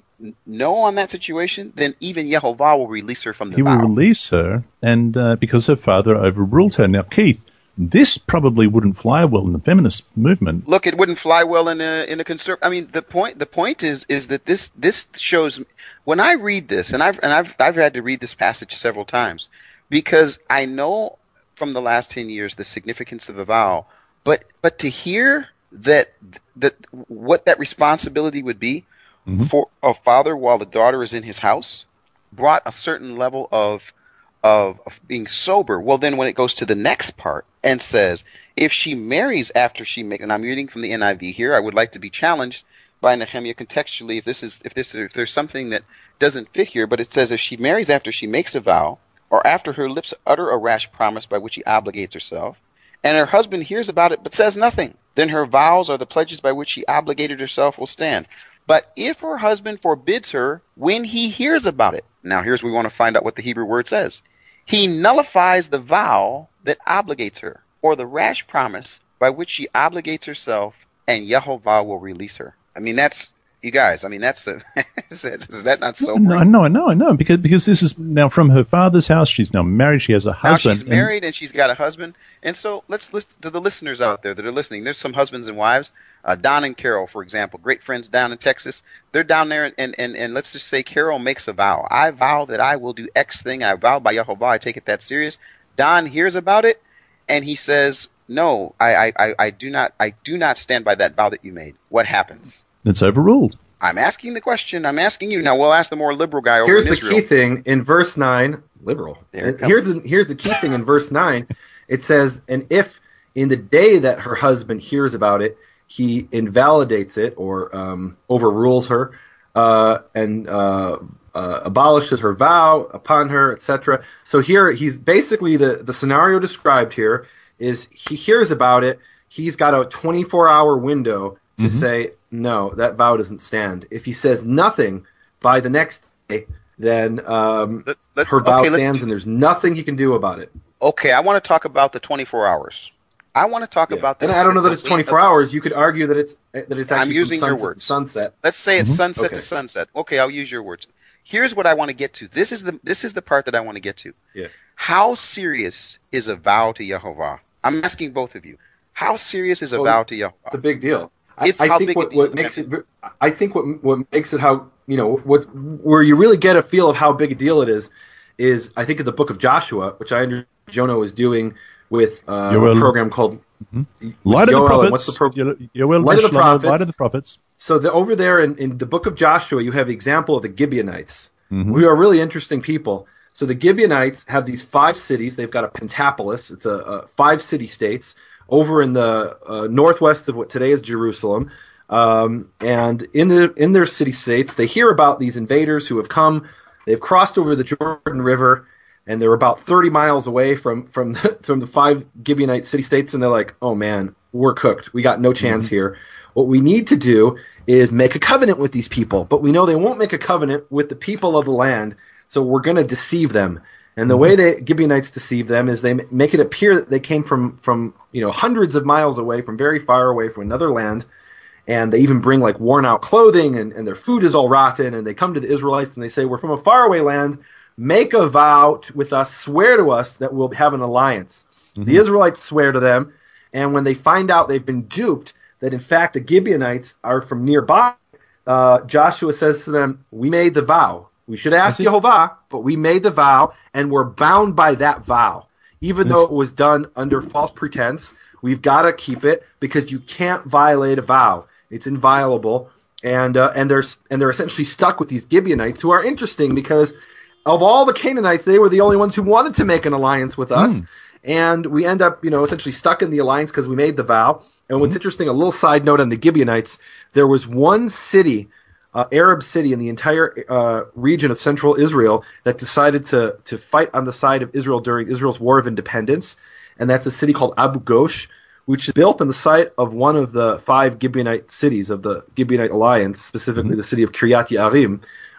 no on that situation. Then even Yehovah will release her from the he vow. He will release her, and uh, because her father overruled her. Now, Keith, this probably wouldn't fly well in the feminist movement. Look, it wouldn't fly well in a in a conserv. I mean, the point the point is is that this this shows when I read this, and I've and I've I've had to read this passage several times because I know from the last ten years the significance of a vow, but but to hear that that what that responsibility would be mm-hmm. for a father while the daughter is in his house brought a certain level of. Of, of being sober. Well, then when it goes to the next part and says, if she marries after she makes, and I'm reading from the N I V here, I would like to be challenged by Nehemiah contextually if this is if this if there's something that doesn't fit here, but it says if she marries after she makes a vow, or after her lips utter a rash promise by which she obligates herself, and her husband hears about it but says nothing, then her vows or the pledges by which she obligated herself will stand. But if her husband forbids her when he hears about it, now here's where we want to find out what the Hebrew word says. He nullifies the vow that obligates her, or the rash promise by which she obligates herself, and Yehovah will release her. I mean, that's, you guys, I mean, that's the, is that not sobering? No, no, no, no, because, because this is now from her father's house. She's now married. She has a husband. Now she's married and, and she's got a husband. And so let's listen to the listeners out there that are listening. There's some husbands and wives. Uh, Don and Carol, for example, great friends down in Texas. They're down there, and, and, and let's just say Carol makes a vow. I vow that I will do X thing. I vow by Yehovah. I take it that serious. Don hears about it, and he says, no, I, I, I do not I do not stand by that vow that you made. What happens? It's overruled. I'm asking the question. I'm asking you. Now, we'll ask the more liberal guy over here's in Israel. Here's the key thing in verse nine. Liberal. Here's the, here's the key thing in verse nine. It says, and if in the day that her husband hears about it, he invalidates it or um, overrules her uh, and uh, uh, abolishes her vow upon her, et cetera. So here, he's basically the, the scenario described here is he hears about it. He's got a twenty-four hour window to mm-hmm. say, no, that vow doesn't stand. If he says nothing by the next day, then um, let's, let's, her vow okay, stands and there's nothing he can do about it. Okay, I want to talk about the twenty-four hours. I want to talk yeah. about this. And I don't know that it's twenty-four hours. You could argue that it's that it's actually I'm using from your sunset words. to sunset. Let's say it's mm-hmm. sunset okay. to sunset. Okay, I'll use your words. Here's what I want to get to. This is the this is the part that I want to get to. Yeah. How serious is a vow to Yehovah? I'm asking both of you. How serious is a well, vow to Yehovah? It's a big deal. It's I, how I think big what, a deal what makes it. I think what what makes it how you know what where you really get a feel of how big a deal it is is I think in the book of Joshua, which I understand Jonah was doing with uh, a program called mm-hmm. Light of the Prophets. What's the program? Yoel Light of the Prophets. Light of the Prophets. So the, over there in, in the book of Joshua, you have the example of the Gibeonites. Mm-hmm. We are really interesting people. So the Gibeonites have these five cities. They've got a pentapolis. It's a, a five city states over in the uh, northwest of what today is Jerusalem. Um, and in the in their city states, they hear about these invaders who have come. They've crossed over the Jordan River, and they're about thirty miles away from from the, from the five Gibeonite city states. And they're like, "Oh man, we're cooked. We got no chance mm-hmm. here. What we need to do is make a covenant with these people, but we know they won't make a covenant with the people of the land, so we're going to deceive them." And the way the Gibeonites deceive them is they make it appear that they came from, from you know hundreds of miles away, from very far away from another land, and they even bring like worn out clothing, and, and their food is all rotten, and they come to the Israelites and they say, "We're from a faraway land. Make a vow with us, swear to us that we'll have an alliance." Mm-hmm. The Israelites swear to them, and when they find out they've been duped, that in fact the Gibeonites are from nearby, uh, Joshua says to them, "We made the vow. We should ask Yehovah, but we made the vow, and we're bound by that vow. Even though it was done under false pretense, we've got to keep it because you can't violate a vow. It's inviolable." And uh, and they're and they're essentially stuck with these Gibeonites, who are interesting because of all the Canaanites, they were the only ones who wanted to make an alliance with us. Mm. And we end up, you know, essentially stuck in the alliance because we made the vow. And what's mm-hmm. interesting, a little side note on the Gibeonites, there was one city, uh, Arab city in the entire uh, region of central Israel that decided to to fight on the side of Israel during Israel's War of Independence. And that's a city called Abu Ghosh, which is built on the site of one of the five Gibeonite cities of the Gibeonite alliance, specifically mm-hmm. the city of Kiryat Yearim.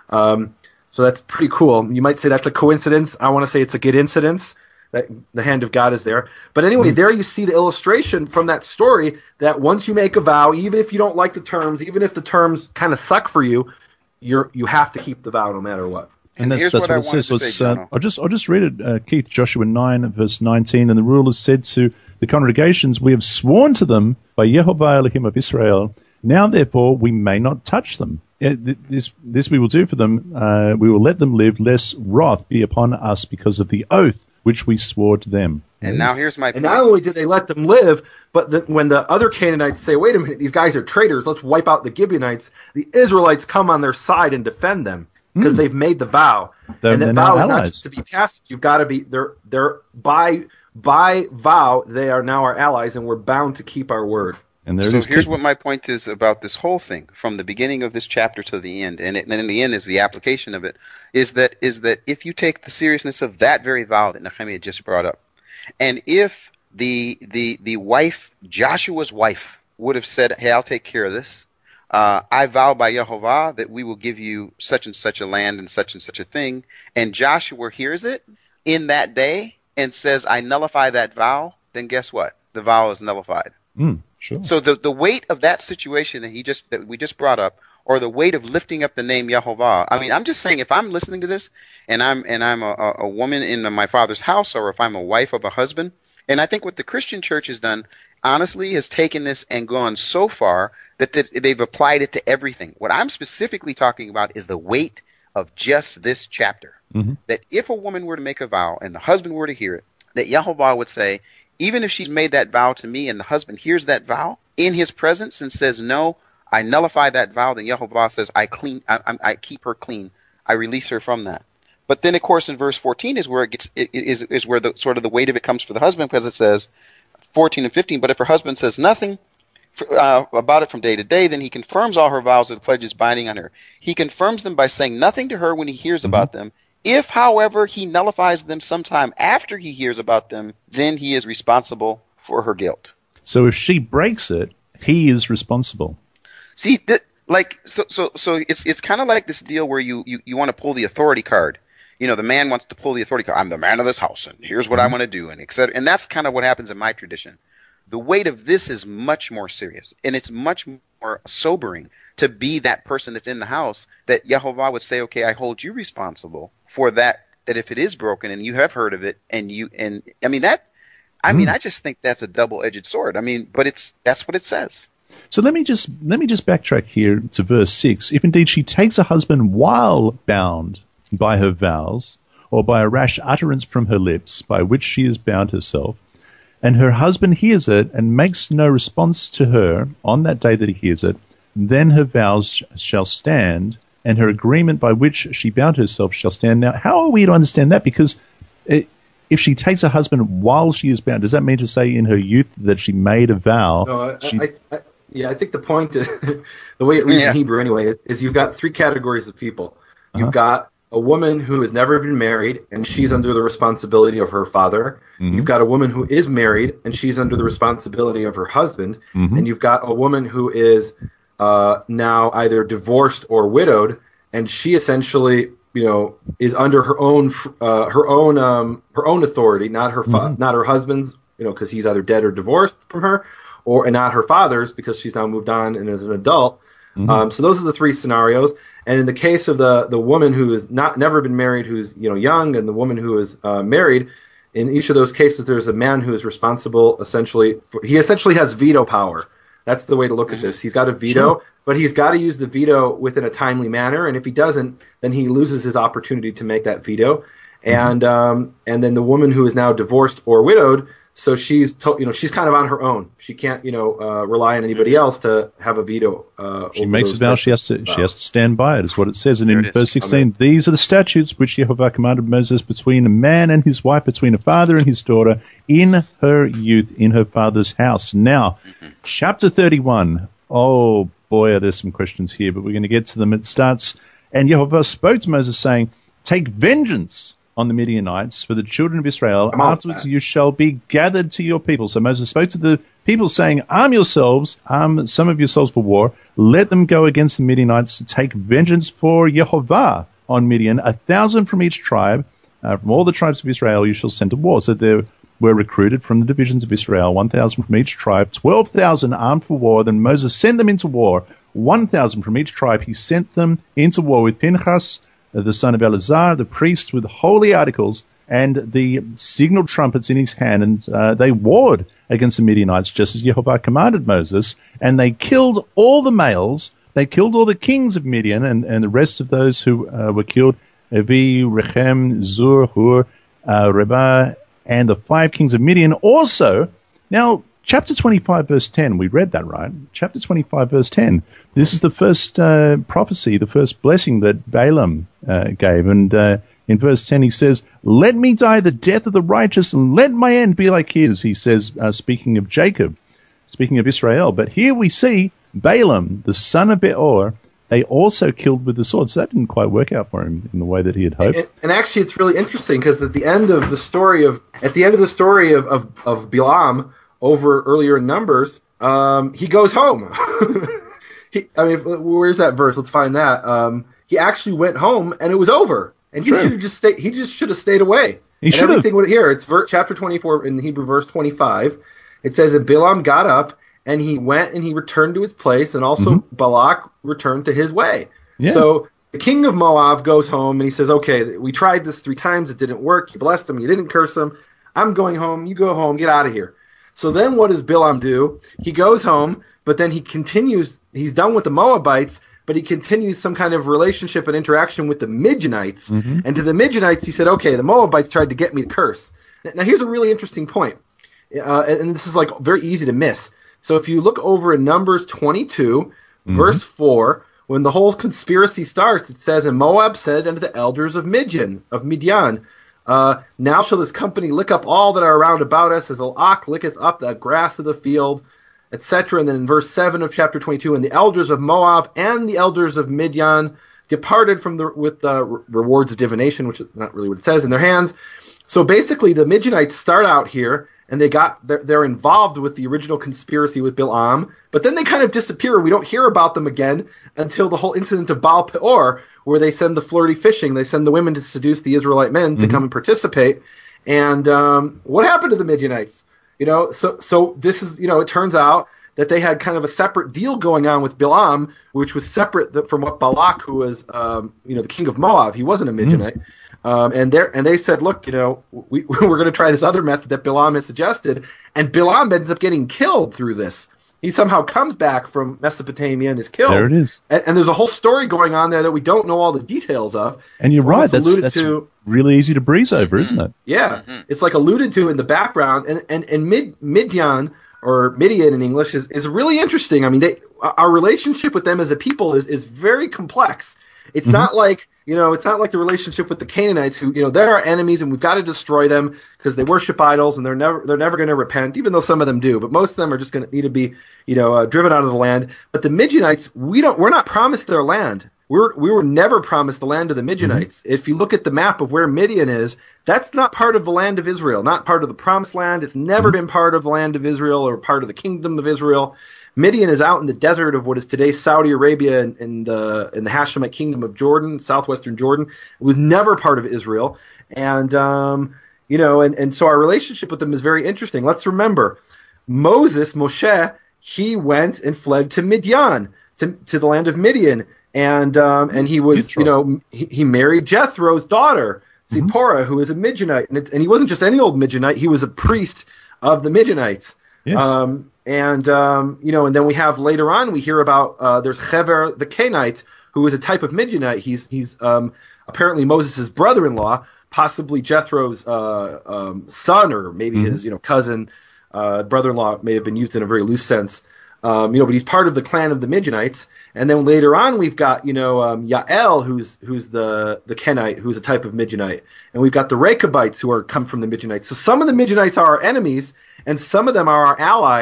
Um, so that's pretty cool. You might say that's a coincidence. I want to say it's a good incidence that the hand of God is there. But anyway, mm-hmm. there you see the illustration from that story that once you make a vow, even if you don't like the terms, even if the terms kind of suck for you, you're you have to keep the vow no matter what. And, and that's, that's what, what it says. Say, uh, I'll just I'll just read it, uh, Keith. Joshua nine verse nineteen. And the rulers said to the congregations, "We have sworn to them by Yehovah Elohim of Israel. Now, therefore, we may not touch them. This this we will do for them. Uh, we will let them live, lest wrath be upon us because of the oath which we swore to them." And now here's my point. And not only did they let them live, but the, when the other Canaanites say, "Wait a minute, these guys are traitors. Let's wipe out the Gibeonites," the Israelites come on their side and defend them. Because mm. they've made the vow, they're, and that vow is not just to be passive. You've got to be they're they're by by vow they are now our allies, and we're bound to keep our word. And there so here's what my point is about this whole thing, from the beginning of this chapter to the end, and, it, and in the end is the application of it. Is that is that if you take the seriousness of that very vow that Nehemiah just brought up, and if the the the wife, Joshua's wife, would have said, "Hey, I'll take care of this. Uh, I vow by Yehovah that we will give you such and such a land and such and such a thing," and Joshua hears it in that day and says, "I nullify that vow," then guess what? The vow is nullified. Mm, sure. So the the weight of that situation that he just that we just brought up, or the weight of lifting up the name Yehovah. I mean, I'm just saying, if I'm listening to this and I'm and I'm a, a woman in my father's house, or if I'm a wife of a husband, and I think what the Christian church has done, honestly, has taken this and gone so far that they've applied it to everything. What I'm specifically talking about is the weight of just this chapter. Mm-hmm. That if a woman were to make a vow and the husband were to hear it, that Yehovah would say, even if she's made that vow to me and the husband hears that vow in his presence and says, "No, I nullify that vow," then Yehovah says, I clean, I, I, I keep her clean. I release her from that. But then, of course, in verse fourteen is where it gets it is is where the sort of the weight of it comes for the husband, because it says fourteen and fifteen. But if her husband says nothing uh, about it from day to day, then he confirms all her vows with pledges binding on her. He confirms them by saying nothing to her when he hears mm-hmm. about them. If, however, he nullifies them sometime after he hears about them, then he is responsible for her guilt. So if she breaks it, he is responsible. See, th- like so, so, so it's it's kind of like this deal where you, you, you want to pull the authority card. You know, the man wants to pull the authority card. I'm the man of this house, and here's what mm-hmm. I want to do, and et cetera. And that's kind of what happens in my tradition. The weight of this is much more serious, and it's much more sobering to be that person that's in the house, that Yehovah would say, "Okay, I hold you responsible for that. That if it is broken, and you have heard of it, and you and I mean that, I mm. mean, I just think that's a double-edged sword. I mean, but it's that's what it says." So let me just let me just backtrack here to verse six. If indeed she takes a husband while bound by her vows, or by a rash utterance from her lips, by which she has bound herself, and her husband hears it and makes no response to her on that day that he hears it, then her vows sh- shall stand, and her agreement by which she bound herself shall stand. Now, how are we to understand that? Because it, if she takes a husband while she is bound, does that mean to say in her youth that she made a vow? No, I, she... I, I, yeah, I think the point, is, the way it reads yeah. in Hebrew anyway, is, is you've got three categories of people. You've uh-huh. got a woman who has never been married, and she's under the responsibility of her father. Mm-hmm. You've got a woman who is married, and she's under the responsibility of her husband. Mm-hmm. And you've got a woman who is uh, now either divorced or widowed, and she essentially, you know, is under her own uh, her own um, her own authority, not her fa- mm-hmm. not her husband's, you know, because he's either dead or divorced from her, or and not her father's because she's now moved on and is an adult. Mm-hmm. Um, so those are the three scenarios. And in the case of the the woman who has not never been married, who's you know young, and the woman who is uh, married, in each of those cases, there's a man who is responsible. Essentially, for, he essentially has veto power. That's the way to look at this. He's got a veto, sure. but he's got to use the veto within a timely manner. And if he doesn't, then he loses his opportunity to make that veto. Mm-hmm. And um, and then the woman who is now divorced or widowed. So she's, to, you know, she's kind of on her own. She can't, you know, uh, rely on anybody else to have a veto. Uh, she makes a vow. She has to. Vows. She has to stand by it. Is what it says. And there in verse sixteen, Amen. These are the statutes which Yehovah commanded Moses between a man and his wife, between a father and his daughter, in her youth, in her father's house. Now, mm-hmm. chapter thirty-one. Oh boy, are there some questions here, but we're going to get to them. It starts, and Yehovah spoke to Moses, saying, "Take vengeance on the Midianites for the children of Israel. Come on, Afterwards man. you shall be gathered to your people. So Moses spoke to the people, saying, arm yourselves, arm some of yourselves for war. Let them go against the Midianites to take vengeance for Yehovah on Midian. A thousand from each tribe, uh, from all the tribes of Israel you shall send to war. So there were recruited from the divisions of Israel, one thousand from each tribe, twelve thousand armed for war. Then Moses sent them into war, one thousand from each tribe. He sent them into war with Pinchas, the son of Eleazar, the priest, with holy articles and the signal trumpets in his hand, and uh, they warred against the Midianites, just as Yehovah commanded Moses, and they killed all the males. They killed all the kings of Midian, and, and the rest of those who uh, were killed, Evi, Rechem, Zur, Hur, uh, Reba, and the five kings of Midian also. Now, chapter twenty-five, verse ten, we read that, right? Chapter twenty-five, verse ten. This is the first uh, prophecy, the first blessing that Balaam uh, gave. And uh, in verse ten, he says, let me die the death of the righteous, and let my end be like his, he says, uh, speaking of Jacob, speaking of Israel. But here we see Balaam, the son of Beor, they also killed with the sword. So that didn't quite work out for him in the way that he had hoped. And, and actually, it's really interesting because at the end of the story of at the end of the story of of, of Balaam over earlier in Numbers, um, he goes home. he, I mean, where's that verse? Let's find that. Um, he actually went home, and it was over. And he should have just stayed. He just should have stayed away. He should have. Everything would here. It's ver- chapter twenty-four in Hebrew, verse twenty-five. It says that Balaam got up and he went and he returned to his place, and also mm-hmm. Balak returned to his way. Yeah. So the king of Moab goes home and he says, "Okay, we tried this three times. It didn't work. You blessed him. You didn't curse him. I'm going home. You go home. Get out of here." So then what does Balaam do? He goes home, but then he continues. He's done with the Moabites, but he continues some kind of relationship and interaction with the Midianites. Mm-hmm. And to the Midianites, he said, okay, the Moabites tried to get me to curse. Now, here's a really interesting point, uh, and this is like very easy to miss. So if you look over in Numbers twenty-two, mm-hmm. verse four, when the whole conspiracy starts, it says, and Moab said unto the elders of Midian, of Midian, uh, now shall this company lick up all that are around about us, as the ox licketh up the grass of the field, et cetera. And then in verse seven of chapter twenty-two, and the elders of Moab and the elders of Midian departed from the with the rewards of divination, which is not really what it says, in their hands. So basically, the Midianites start out here, and they got they're, they're involved with the original conspiracy with Balaam, but then they kind of disappear. We don't hear about them again until the whole incident of Baal Peor, where they send the flirty fishing. They send the women to seduce the Israelite men to mm-hmm. come and participate. And um, what happened to the Midianites? You know, so so this is, you know, it turns out that they had kind of a separate deal going on with Balaam, which was separate from what Balak, who was, um, you know, the king of Moab. He wasn't a Midianite. Mm. Um, and they and they said, look, you know, we, we're going to try this other method that Balaam has suggested. And Balaam ends up getting killed through this. He somehow comes back from Mesopotamia and is killed. There it is. And, and there's a whole story going on there that we don't know all the details of. And you're right. That's, that's to, really easy to breeze over, isn't it? Yeah. Mm-hmm. It's like alluded to in the background. And, and, and Mid, Midian, or Midian in English, is, is really interesting. I mean, they, our relationship with them as a people is, is very complex. It's mm-hmm. not like, you know, it's not like the relationship with the Canaanites, who, you know, they're our enemies and we've got to destroy them because they worship idols and they're never they're never going to repent, even though some of them do. But most of them are just going to need to be, you know, uh, driven out of the land. But the Midianites, we don't we're not promised their land. We're we were never promised the land of the Midianites. Mm-hmm. If you look at the map of where Midian is, that's not part of the land of Israel, not part of the promised land. It's never mm-hmm. been part of the land of Israel or part of the kingdom of Israel. Midian is out in the desert of what is today Saudi Arabia and, and the in the Hashemite kingdom of Jordan, southwestern Jordan. It was never part of Israel, and um, you know, and, and so our relationship with them is very interesting. Let's remember, Moses, Moshe, he went and fled to Midian, to to the land of Midian, and um, and he was, Jethro. you know, he, he married Jethro's daughter, Zipporah, mm-hmm. who was a Midianite, and, it, and he wasn't just any old Midianite; he was a priest of the Midianites. Yes. Um, and, um, you know, and then we have later on, we hear about, uh, there's Hever the Kenite, who is a type of Midianite. He's, he's, um, apparently Moses' brother-in-law, possibly Jethro's, uh, um, son, or maybe mm-hmm. his, you know, cousin, uh, brother-in-law may have been used in a very loose sense. Um, you know, but he's part of the clan of the Midianites. And then later on, we've got, you know, um, Yael, who's, who's the, the Kenite, who's a type of Midianite. And we've got the Rechabites, who are come from the Midianites. So some of the Midianites are our enemies, and some of them are our allies.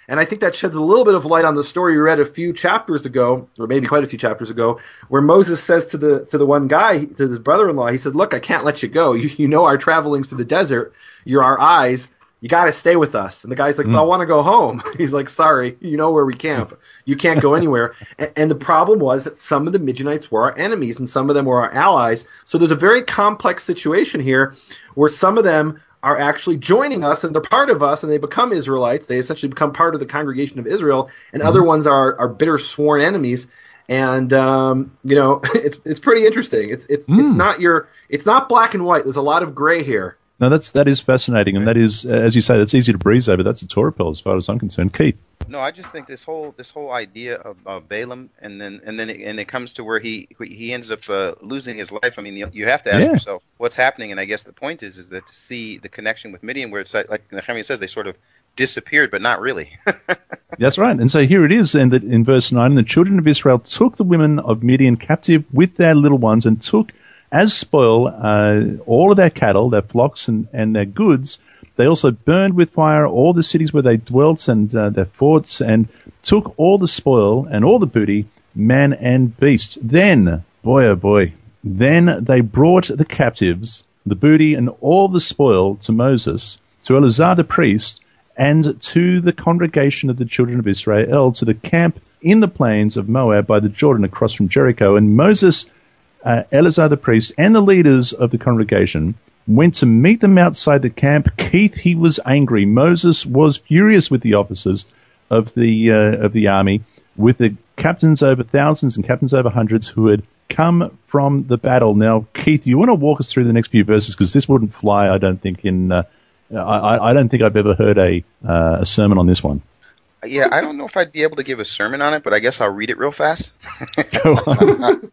And I think that sheds a little bit of light on the story we read a few chapters ago, or maybe quite a few chapters ago, where Moses says to the to the one guy, to his brother-in-law, he said, look, I can't let you go. You, you know our travelings to the desert. You're our eyes. You got to stay with us. And the guy's like, mm. well, I want to go home. He's like, sorry, you know where we camp. You can't go anywhere. and, and the problem was that some of the Midianites were our enemies and some of them were our allies. So there's a very complex situation here where some of them are actually joining us and they're part of us and they become Israelites. They essentially become part of the congregation of Israel, and mm-hmm. other ones are, are bitter sworn enemies. And um, you know, it's it's pretty interesting. It's it's mm. it's not your it's not black and white. There's a lot of gray here. No, that's that is fascinating, and that is, as you say, that's easy to breeze over. That's a Torah pill, as far as I'm concerned. Keith. No, I just think this whole this whole idea of uh, Balaam, and then and then it, and it comes to where he he ends up uh, losing his life. I mean, you, you have to ask yeah. yourself what's happening, and I guess the point is is that to see the connection with Midian, where it's like, like Nehemiah says, they sort of disappeared, but not really. That's right. And so here it is, and that in verse nine, the children of Israel took the women of Midian captive with their little ones, and took as spoil uh, all of their cattle, their flocks, and, and their goods. They also burned with fire all the cities where they dwelt and uh, their forts, and took all the spoil and all the booty, man and beast. Then, boy oh boy, then they brought the captives, the booty, and all the spoil to Moses, to Eleazar the priest, and to the congregation of the children of Israel, to the camp in the plains of Moab by the Jordan across from Jericho. And Moses, Uh, Eleazar the priest, and the leaders of the congregation went to meet them outside the camp. Keith, he was angry. Moses was furious with the officers of the uh, of the army, with the captains over thousands and captains over hundreds who had come from the battle. Now, Keith, you want to walk us through the next few verses, because this wouldn't fly, I don't think. In uh, I, I don't think I've ever heard a uh, a sermon on this one. Yeah, I don't know if I'd be able to give a sermon on it, but I guess I'll read it real fast. Go on.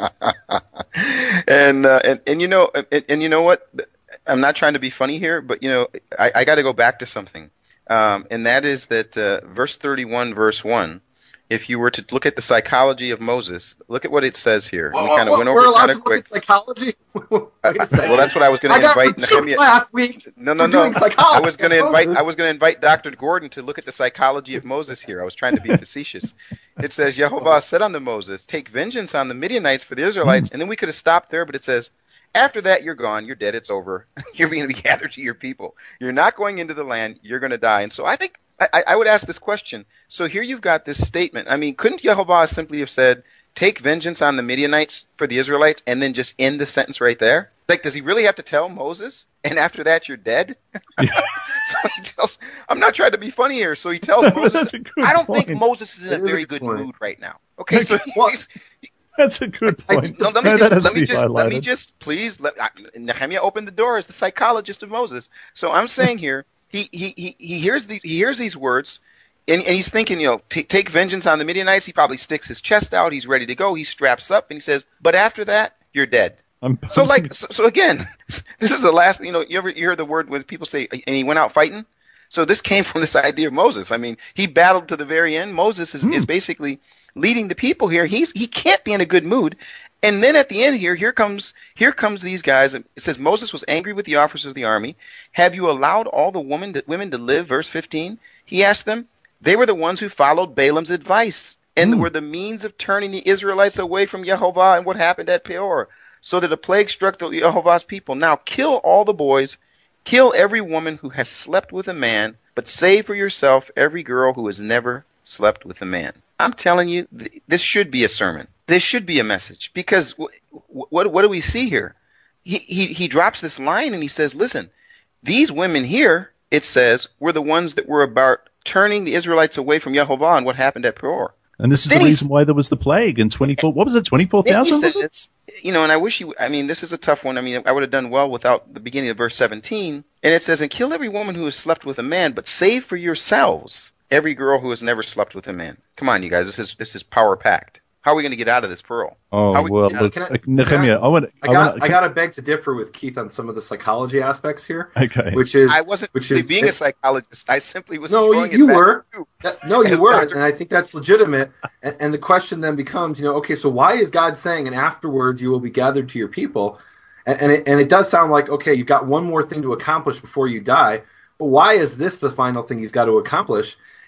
and, uh, and and you know and, and you know what? I'm not trying to be funny here, but you know I, I got to go back to something, um, and that is that uh, verse thirty-one, verse one. If you were to look at the psychology of Moses, look at what it says here. Well, we kind of well, went over we're allowed kind to of quick. Look at psychology. well, that's what I was going to invite Nehemiah. Last week No, no, no. I was going to invite. I was going to invite Doctor Gordon to look at the psychology of Moses here. I was trying to be facetious. It says, Yehovah said unto Moses, "Take vengeance on the Midianites for the Israelites," and then we could have stopped there, but it says, "After that, you're gone. You're dead. It's over. You're going to be gathered to your people. You're not going into the land. You're going to die." And so I think I, I would ask this question. So here you've got this statement. I mean, couldn't Yehovah simply have said, "Take vengeance on the Midianites for the Israelites," and then just end the sentence right there? Like, does he really have to tell Moses, "And after that, you're dead"? Yeah. So he tells, I'm not trying to be funny here. So he tells Moses, I don't point. think Moses is in a very good point. mood right now. Okay, so he's, That's a good point. I, no, let me no, just, let me just, let me just, please, let, uh, Nehemiah opened the door as the psychologist of Moses. So I'm saying here, he he he, he hears these he hears these words, and, and he's thinking, you know, t- take vengeance on the Midianites. He probably sticks his chest out. He's ready to go. He straps up, and he says, "But after that, you're dead." I'm, so like, so, so again, this is the last. You know, you ever you hear the word when people say, "And he went out fighting." So this came from this idea of Moses. I mean, he battled to the very end. Moses is, hmm. is basically leading the people here. He's he can't be in a good mood. And then at the end here, here comes here comes these guys. It says Moses was angry with the officers of the army. "Have you allowed all the women to, women to live?" Verse fifteen. He asked them. They were the ones who followed Balaam's advice and hmm. were the means of turning the Israelites away from Yehovah and what happened at Peor, so that a plague struck the Yehovah's people. Now kill all the boys, kill every woman who has slept with a man, but save for yourself every girl who has never slept with a man. I'm telling you, th- this should be a sermon. This should be a message, because w- w- what what do we see here? He, he he drops this line and he says, listen, these women here, it says, were the ones that were about turning the Israelites away from Yehovah and what happened at Peor. And this is then the reason why there was the plague in twenty-four. What was it, twenty-four thousand? You know, and I wish you. I mean, this is a tough one. I mean, I would have done well without the beginning of verse seventeen. And it says, "And kill every woman who has slept with a man, but save for yourselves every girl who has never slept with a man." Come on, you guys. This is this is power packed. How are we going to get out of this pearl? Oh, we well, look, I, Nehemiah, I, want, I, I got, I got to beg to differ with Keith on some of the psychology aspects here. Okay. Which is, I wasn't which really is, being a psychologist. I simply was no, throwing you it back were. to you. That, no, you weren't, and I think that's legitimate. And, and the question then becomes, you know, okay, so why is God saying, "And afterwards you will be gathered to your people"? And, and, it, and it does sound like, okay, you've got one more thing to accomplish before you die, but why is this the final thing he's got to accomplish?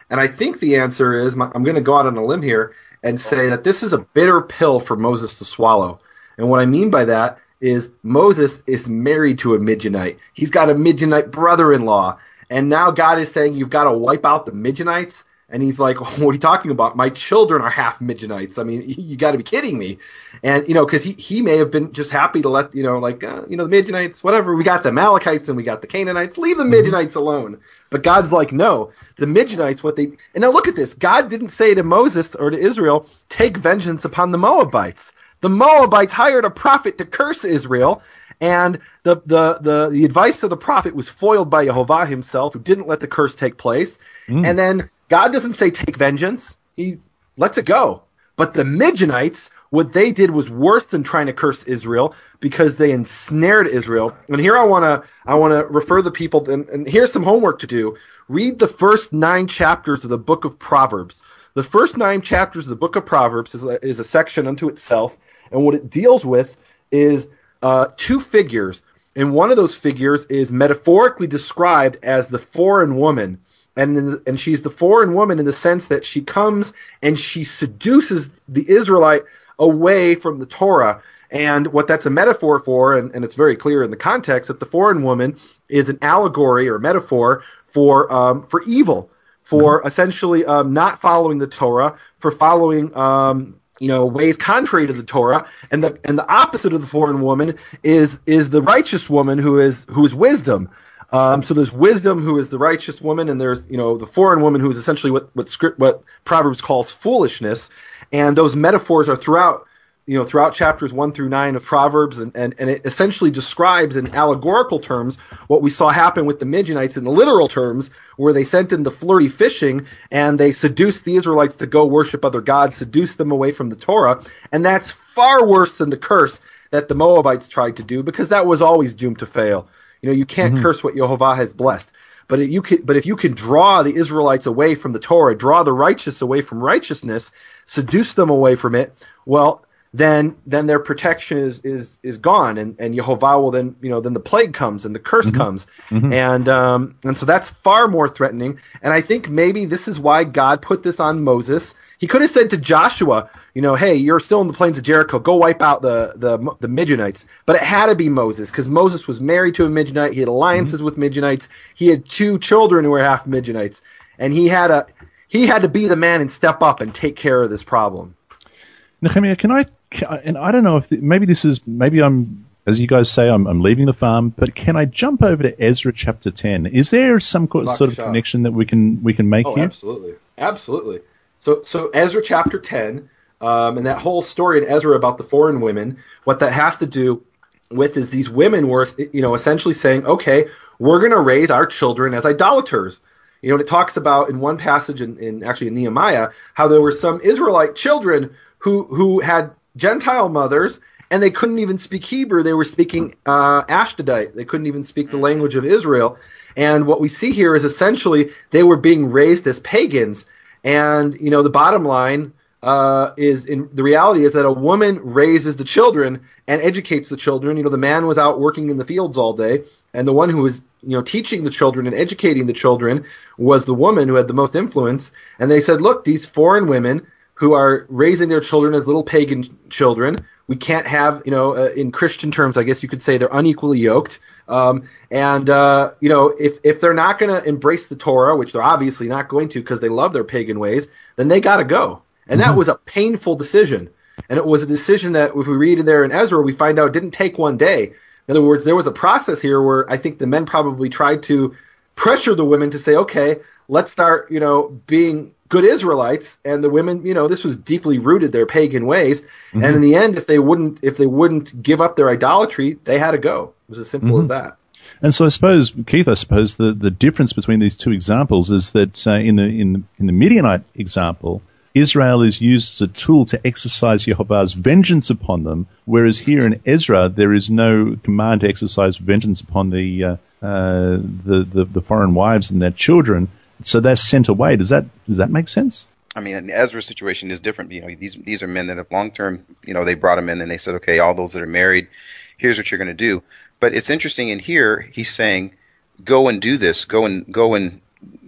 And I think the answer is, I'm going to go out on a limb here and say that this is a bitter pill for Moses to swallow. And what I mean by that is Moses is married to a Midianite. He's got a Midianite brother-in-law. And now God is saying, you've got to wipe out the Midianites. And he's like, what are you talking about? My children are half Midianites. I mean, you got to be kidding me. And, you know, because he, he may have been just happy to let, you know, like, uh, you know, the Midianites, whatever. We got the Amalekites and we got the Canaanites. Leave the Midianites alone. But God's like, no, the Midianites, what they, and now look at this. God didn't say to Moses or to Israel, take vengeance upon the Moabites. The Moabites hired a prophet to curse Israel. And the, the, the, the advice of the prophet was foiled by Yehovah himself, who didn't let the curse take place. Mm. And then God doesn't say take vengeance. He lets it go. But the Midianites, what they did was worse than trying to curse Israel because they ensnared Israel. And here I want to I want to refer the people to, and, and here's some homework to do. Read the first nine chapters of the book of Proverbs. The first nine chapters of the book of Proverbs is a, is a section unto itself. And what it deals with is uh, two figures. And one of those figures is metaphorically described as the foreign woman. And and she's the foreign woman in the sense that she comes and she seduces the Israelite away from the Torah. And what that's a metaphor for, and, and it's very clear in the context, that the foreign woman is an allegory or metaphor for um, for evil, for mm-hmm. essentially um, not following the Torah, for following um, you know ways contrary to the Torah. And the and the opposite of the foreign woman is is the righteous woman who is who is wisdom. Um, so there's wisdom, who is the righteous woman, and there's, you know, the foreign woman, who is essentially what what script what Proverbs calls foolishness. And those metaphors are throughout, you know, throughout chapters one through nine of Proverbs, and, and, and it essentially describes in allegorical terms what we saw happen with the Midianites in the literal terms, where they sent in the flirty fishing and they seduced the Israelites to go worship other gods, seduced them away from the Torah, and that's far worse than the curse that the Moabites tried to do, because that was always doomed to fail. You know, you can't mm-hmm. curse what Yehovah has blessed. But it, you can, but if you can draw the Israelites away from the Torah, draw the righteous away from righteousness, seduce them away from it, well, then then their protection is is is gone, and, and Yehovah will then, you know, then the plague comes and the curse mm-hmm. comes, mm-hmm. and um and so that's far more threatening. And I think maybe this is why God put this on Moses. He could have said to Joshua, you know, hey, you're still in the plains of Jericho, go wipe out the the, the Midianites. But it had to be Moses, because Moses was married to a Midianite. He had alliances mm-hmm. with Midianites. He had two children who were half Midianites, and he had a he had to be the man and step up and take care of this problem. Nehemiah, can I? And I don't know if the, maybe this is maybe I'm, as you guys say, I'm, I'm leaving the farm. But can I jump over to Ezra chapter ten? Is there some sort of connection that we can we can make oh, here? Absolutely, absolutely. So, so Ezra chapter ten, um, and that whole story in Ezra about the foreign women, what that has to do with is these women were, you know, essentially saying, okay, we're going to raise our children as idolaters. You know, and it talks about in one passage in, in actually in Nehemiah, how there were some Israelite children who who had Gentile mothers, and they couldn't even speak Hebrew. They were speaking uh, Ashdodite. They couldn't even speak the language of Israel. And what we see here is essentially they were being raised as pagans. And, you know, the bottom line uh, is, in the reality is that a woman raises the children and educates the children. You know, the man was out working in the fields all day, and the one who was, you know, teaching the children and educating the children was the woman who had the most influence. And they said, look, these foreign women who are raising their children as little pagan children, we can't have, you know, uh, in Christian terms, I guess you could say they're unequally yoked. Um, and, uh, you know, if, if they're not going to embrace the Torah, which they're obviously not going to because they love their pagan ways, then they got to go. And that was a painful decision. And it was a decision that, if we read in there in Ezra, we find out didn't take one day. In other words, there was a process here where I think the men probably tried to pressure the women to say, okay, let's start, you know, being good Israelites. And the women, you know, this was deeply rooted, their pagan ways. Mm-hmm. And in the end, if they wouldn't, if they wouldn't give up their idolatry, they had to go. It was as simple mm-hmm. as that. And so I suppose, Keith, I suppose the, the difference between these two examples is that uh, in the in the, in the Midianite example, Israel is used as a tool to exercise Yehovah's vengeance upon them, whereas here in Ezra there is no command to exercise vengeance upon the uh, uh, the, the the foreign wives and their children. So they're sent away. Does that does that make sense? I mean, Ezra's situation is different. You know, these these are men that have long term. You know, they brought them in and they said, okay, all those that are married, here's what you're going to do. But it's interesting in here, he's saying, go and do this, go and go and, you know,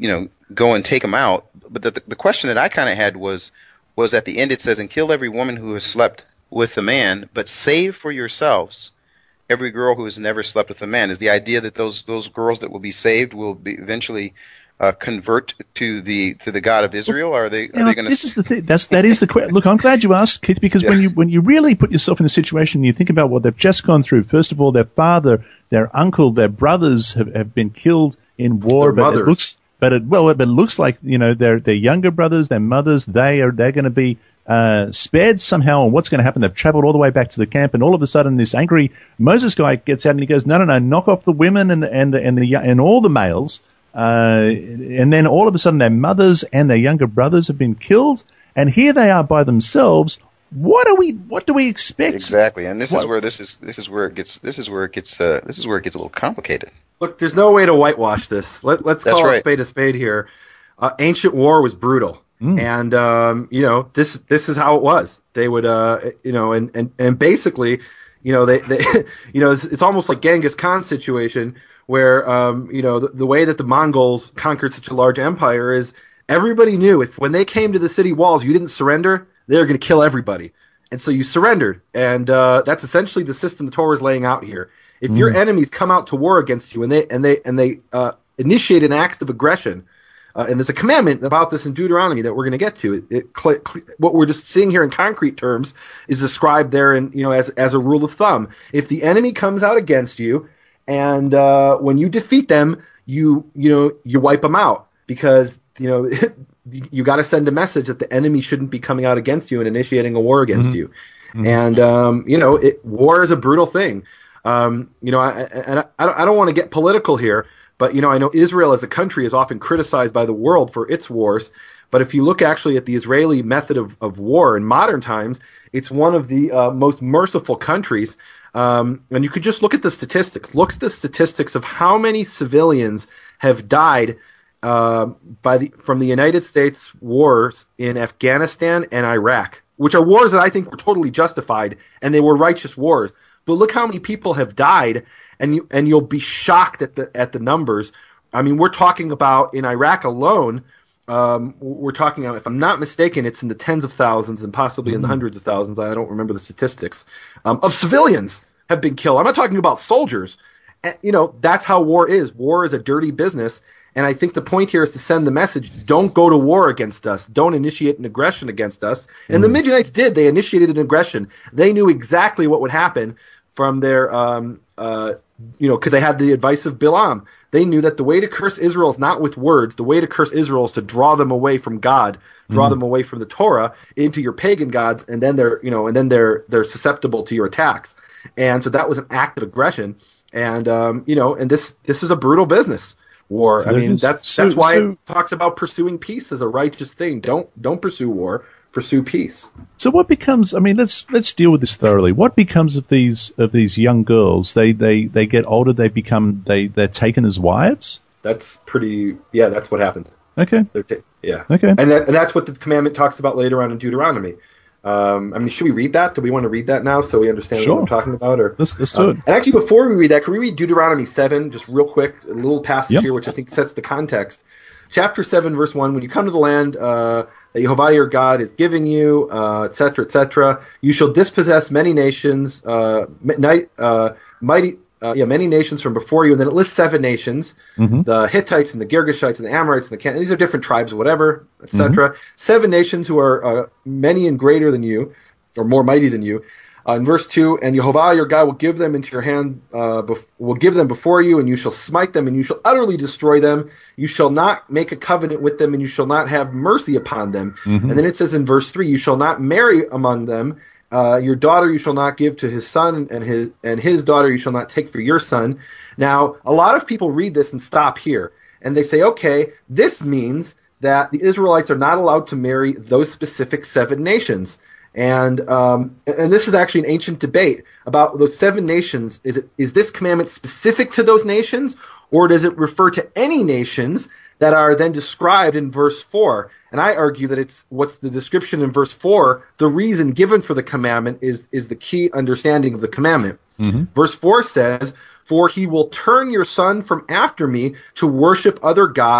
go and take them out. But the, the question that I kind of had was, was at the end it says, and kill every woman who has slept with a man, but save for yourselves every girl who has never slept with a man. Is the idea that those those girls that will be saved will be eventually uh, convert to the to the God of Israel? Or are they are Now, they going to? this is the thing. That's that is the question. Look, I'm glad you asked, Keith, because Yeah. when you when you really put yourself in a situation, you think about what they've just gone through. First of all, their father, their uncle, their brothers have, have been killed in war, Their but mothers. it looks but it well, but it looks like you know their their younger brothers, their mothers, they are they're going to be uh, spared somehow. And what's going to happen? They've traveled all the way back to the camp, and all of a sudden, this angry Moses guy gets out and he goes, "No, no, no! Knock off the women and and the, and the and all the males." Uh, and then all of a sudden, their mothers and their younger brothers have been killed, and here they are by themselves. What are we? What do we expect? Exactly, and this What- is where this is this is where it gets this is where it gets uh, this is where it gets a little complicated. Look, there's no way to whitewash this. Let, let's That's call right. a spade a spade here. Uh, ancient war was brutal, and um, you know this this is how it was. They would, uh, you know, and, and, and basically, you know, they, they you know, it's, it's almost like Genghis Khan situation where um, you know the, the way that the Mongols conquered such a large empire is everybody knew if when they came to the city walls, you didn't surrender, they were going to kill everybody, and so you surrendered, and uh, that's essentially the system the Torah is laying out here. If your enemies come out to war against you and they and they and they uh, initiate an act of aggression, uh, and there's a commandment about this in Deuteronomy that we're going to get to. It, it cl- cl- what we're just seeing here in concrete terms is described there in you know as as a rule of thumb. If the enemy comes out against you, and uh, when you defeat them, you you know you wipe them out because you know you got to send a message that the enemy shouldn't be coming out against you and initiating a war against you. And um, you know it, war is a brutal thing. Um, you know, I, and I, I don't want to get political here, but you know, I know Israel as a country is often criticized by the world for its wars. But if you look actually at the Israeli method of, of war in modern times, it's one of the uh, most merciful countries. Um, and you could just look at the statistics. Look at the statistics of how many civilians have died uh, by the from the United States wars in Afghanistan and Iraq, which are wars that I think were totally justified and they were righteous wars. But look how many people have died, and you and you'll be shocked at the at the numbers. I mean, we're talking about in Iraq alone. Um, we're talking, if I'm not mistaken, it's in the tens of thousands and possibly in the hundreds of thousands. I don't remember the statistics um, of civilians have been killed. I'm not talking about soldiers. And, you know, that's how war is. War is a dirty business. And I think the point here is to send the message, don't go to war against us. Don't initiate an aggression against us. And the Midianites did. They initiated an aggression. They knew exactly what would happen from their, um, uh, you know, because they had the advice of Bilam. They knew that the way to curse Israel is not with words. The way to curse Israel is to draw them away from God, draw mm-hmm. them away from the Torah into your pagan gods, and then they're, you know, and then they're they're susceptible to your attacks. And so that was an act of aggression. And um, you know, and this this is a brutal business. War. So I mean, that's so, that's why so, it talks about pursuing peace as a righteous thing. Don't don't pursue war. Pursue peace. So what becomes? I mean, let's let's deal with this thoroughly. What becomes of these of these young girls? They they, they get older. They become they they're taken as wives. That's pretty. Yeah, that's what happened. Okay. Ta- yeah. Okay. And that, and that's what the commandment talks about later on in Deuteronomy. Um, I mean, should we read that? Do we want to read that now so we understand sure. what I'm talking about? Or let's let's do um, it. And actually, before we read that, can we read Deuteronomy seven just real quick? A little passage yep. here, which I think sets the context. Chapter seven, verse one: When you come to the land uh, that Jehovah your God is giving you, uh, et cetera, et cetera, you shall dispossess many nations, uh, mighty, uh, mighty, uh, yeah, many nations from before you. And then it lists seven nations: mm-hmm. the Hittites and the Girgashites and the Amorites and the Can- and these are different tribes, whatever, et cetera. Mm-hmm. Seven nations who are uh, many and greater than you, or more mighty than you. Uh, in verse two, and Jehovah your God will give them into your hand, uh, bef- will give them before you, and you shall smite them, and you shall utterly destroy them. You shall not make a covenant with them, and you shall not have mercy upon them. Mm-hmm. And then it says in verse three, you shall not marry among them. Uh, your daughter you shall not give to his son, and his and his daughter you shall not take for your son. Now, a lot of people read this and stop here, and they say, okay, this means that the Israelites are not allowed to marry those specific seven nations. And um, and this is actually an ancient debate about those seven nations. Is it is this commandment specific to those nations, or does it refer to any nations that are then described in verse four? And I argue that it's what's the description in verse four. The reason given for the commandment is is the key understanding of the commandment. Mm-hmm. Verse four says, "For he will turn your son from after me to worship other gods,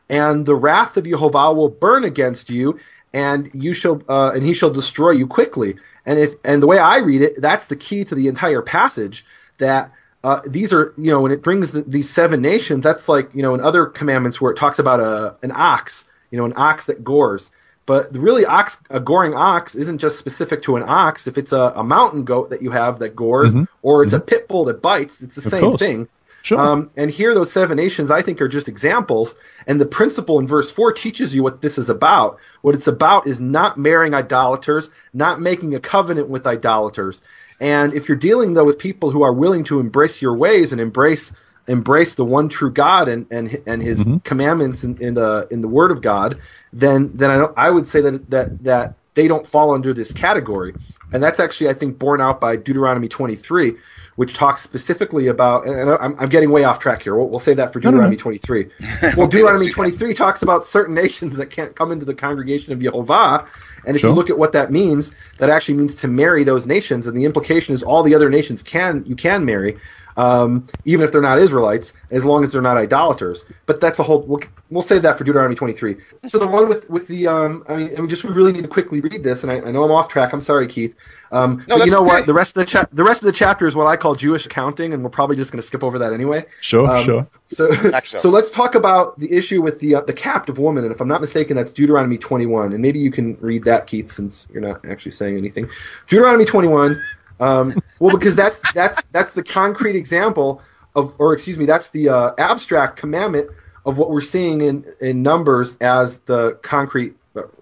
and the wrath of Yehovah will burn against you, and you shall uh, and he shall destroy you quickly. And if and the way I read it, that's the key to the entire passage. That uh, these are, you know, when it brings the, these seven nations, that's like, you know, in other commandments where it talks about a an ox, you know, an ox that gores. But really, ox, a goring ox isn't just specific to an ox. If it's a, a mountain goat that you have that gores, mm-hmm. or it's mm-hmm. a pit bull that bites, it's the of same course. thing. Sure. Um, and here, those seven nations, I think, are just examples. And the principle in verse four teaches you what this is about. What it's about is not marrying idolaters, not making a covenant with idolaters. And if you're dealing, though, with people who are willing to embrace your ways and embrace embrace the one true God and and and His mm-hmm. commandments in, in the in the Word of God, then then I don't, I would say that that that they don't fall under this category. And that's actually, I think, borne out by Deuteronomy twenty-three, which talks specifically about, and I'm, I'm getting way off track here. We'll, we'll save that for Deuteronomy twenty-three. Well, Deuteronomy twenty-three talks about certain nations that can't come into the congregation of Yehovah. And if sure. you look at what that means, that actually means to marry those nations. And the implication is all the other nations can you can marry, um, even if they're not Israelites, as long as they're not idolaters. But that's a whole. We'll, we'll save that for Deuteronomy twenty-three. So the one with with the, um, I mean, I mean, just we really need to quickly read this. And I, I know I'm off track. I'm sorry, Keith. Um, no, but you know okay. what? The rest of the cha- the rest of the chapter is what I call Jewish accounting, and we're probably just going to skip over that anyway. Sure, um, sure. So, so let's talk about the issue with the uh, the captive woman, and if I'm not mistaken, that's Deuteronomy twenty-one, and maybe you can read that, Keith, since you're not actually saying anything. Deuteronomy twenty-one. Um, well, because that's that's that's the concrete example of, or excuse me, that's the uh, abstract commandment of what we're seeing in in Numbers as the concrete.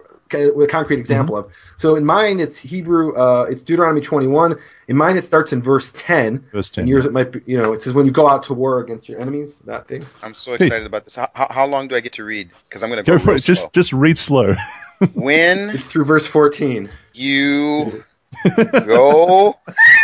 A concrete example mm-hmm. of. So in mine, it's Hebrew. Uh, it's Deuteronomy twenty-one. In mine, it starts in verse ten. Verse ten. And yours, it might be. You know, it says when you go out to war against your enemies. That thing. I'm so excited about this. How, how long do I get to read? Because I'm going to go, go for it. Just slow. just read slow. When it's through verse fourteen. You go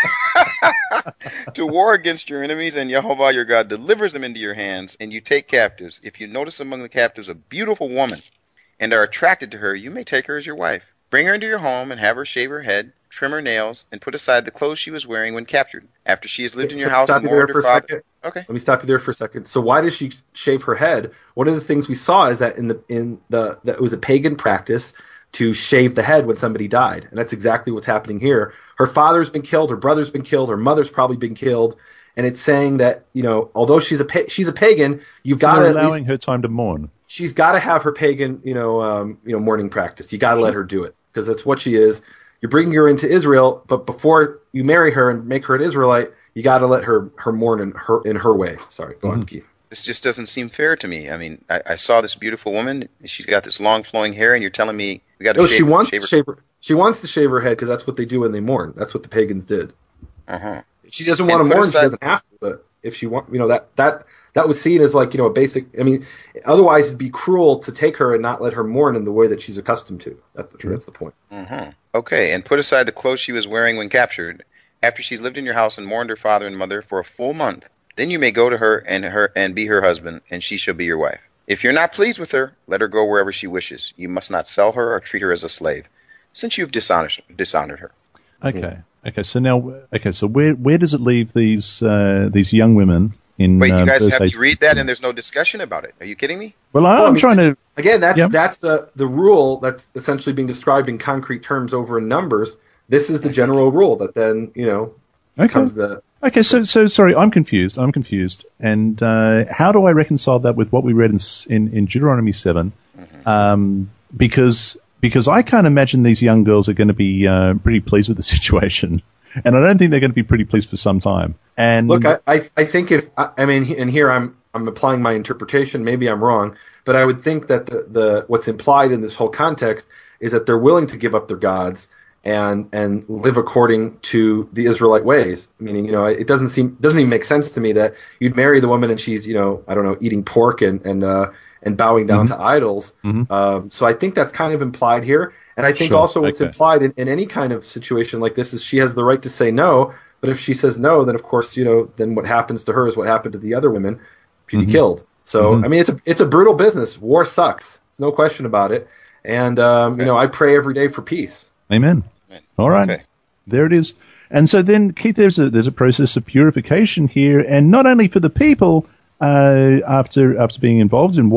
to war against your enemies, and Yehovah your God delivers them into your hands, and you take captives. If you notice among the captives a beautiful woman, and are attracted to her, you may take her as your wife. Bring her into your home and have her shave her head, trim her nails, and put aside the clothes she was wearing when captured. After she has lived in your house and mourned her father. Okay. Let me stop you there for a second. So why does she shave her head? One of the things we saw is that in the in the that it was a pagan practice to shave the head when somebody died, and that's exactly what's happening here. Her father's been killed, her brother's been killed, her mother's probably been killed, and it's saying that, you know, although she's a pa- she's a pagan, you've got to allowing her time to mourn. She's got to have her pagan, you know, um, you know, mourning practice. You got to let her do it because that's what she is. You're bringing her into Israel, but before you marry her and make her an Israelite, you got to let her her mourn in her in her way. Sorry, go mm-hmm. on, Keith. This just doesn't seem fair to me. I mean, I, I saw this beautiful woman. She's got this long flowing hair, and you're telling me we got to. No, shave, she wants shave to shave her. She wants to shave her head because that's what they do when they mourn. That's what the pagans did. Uh huh. She doesn't want to mourn. Aside, she doesn't have to, but if she want, you know, that that. That was seen as like, you know, a basic. I mean, otherwise it'd be cruel to take her and not let her mourn in the way that she's accustomed to. That's the that's the point. Mm-hmm. Okay, and put aside the clothes she was wearing when captured. After she's lived in your house and mourned her father and mother for a full month, then you may go to her and her and be her husband, and she shall be your wife. If you're not pleased with her, let her go wherever she wishes. You must not sell her or treat her as a slave, since you've dishonored dishonored her. Okay. Mm-hmm. Okay. So now, okay. So where where does it leave these uh, these young women? In, Wait, you guys um, have eighteen. To read that, and there's no discussion about it. Are you kidding me? Well, I'm, well, I mean, trying to. Again, that's yep. that's the, the rule that's essentially being described in concrete terms over in Numbers. This is the general rule that then, you know, okay. becomes the. Okay, so so sorry, I'm confused. I'm confused. And uh, how do I reconcile that with what we read in in, in Deuteronomy seven? Mm-hmm. Um, because because I can't imagine these young girls are going to be uh, pretty pleased with the situation. And I don't think they're going to be pretty pleased for some time. And look, I, I, I think if I, I mean, and here I'm I'm applying my interpretation. Maybe I'm wrong, but I would think that the, the what's implied in this whole context is that they're willing to give up their gods and and live according to the Israelite ways. Meaning, you know, it doesn't seem doesn't even make sense to me that you'd marry the woman and she's, you know, I don't know, eating pork and and uh, and bowing down mm-hmm. to idols. Mm-hmm. Um, so I think that's kind of implied here. And I think sure. also what's okay. implied in, in any kind of situation like this is she has the right to say no, but if she says no, then of course, you know, then what happens to her is what happened to the other women. She'd mm-hmm. be killed. So, mm-hmm. I mean, it's a it's a brutal business. War sucks. There's no question about it. And, um, okay. you know, I pray every day for peace. Amen. Amen. All right. Okay. There it is. And so then, Keith, there's a, there's a process of purification here, and not only for the people uh, after after being involved in war,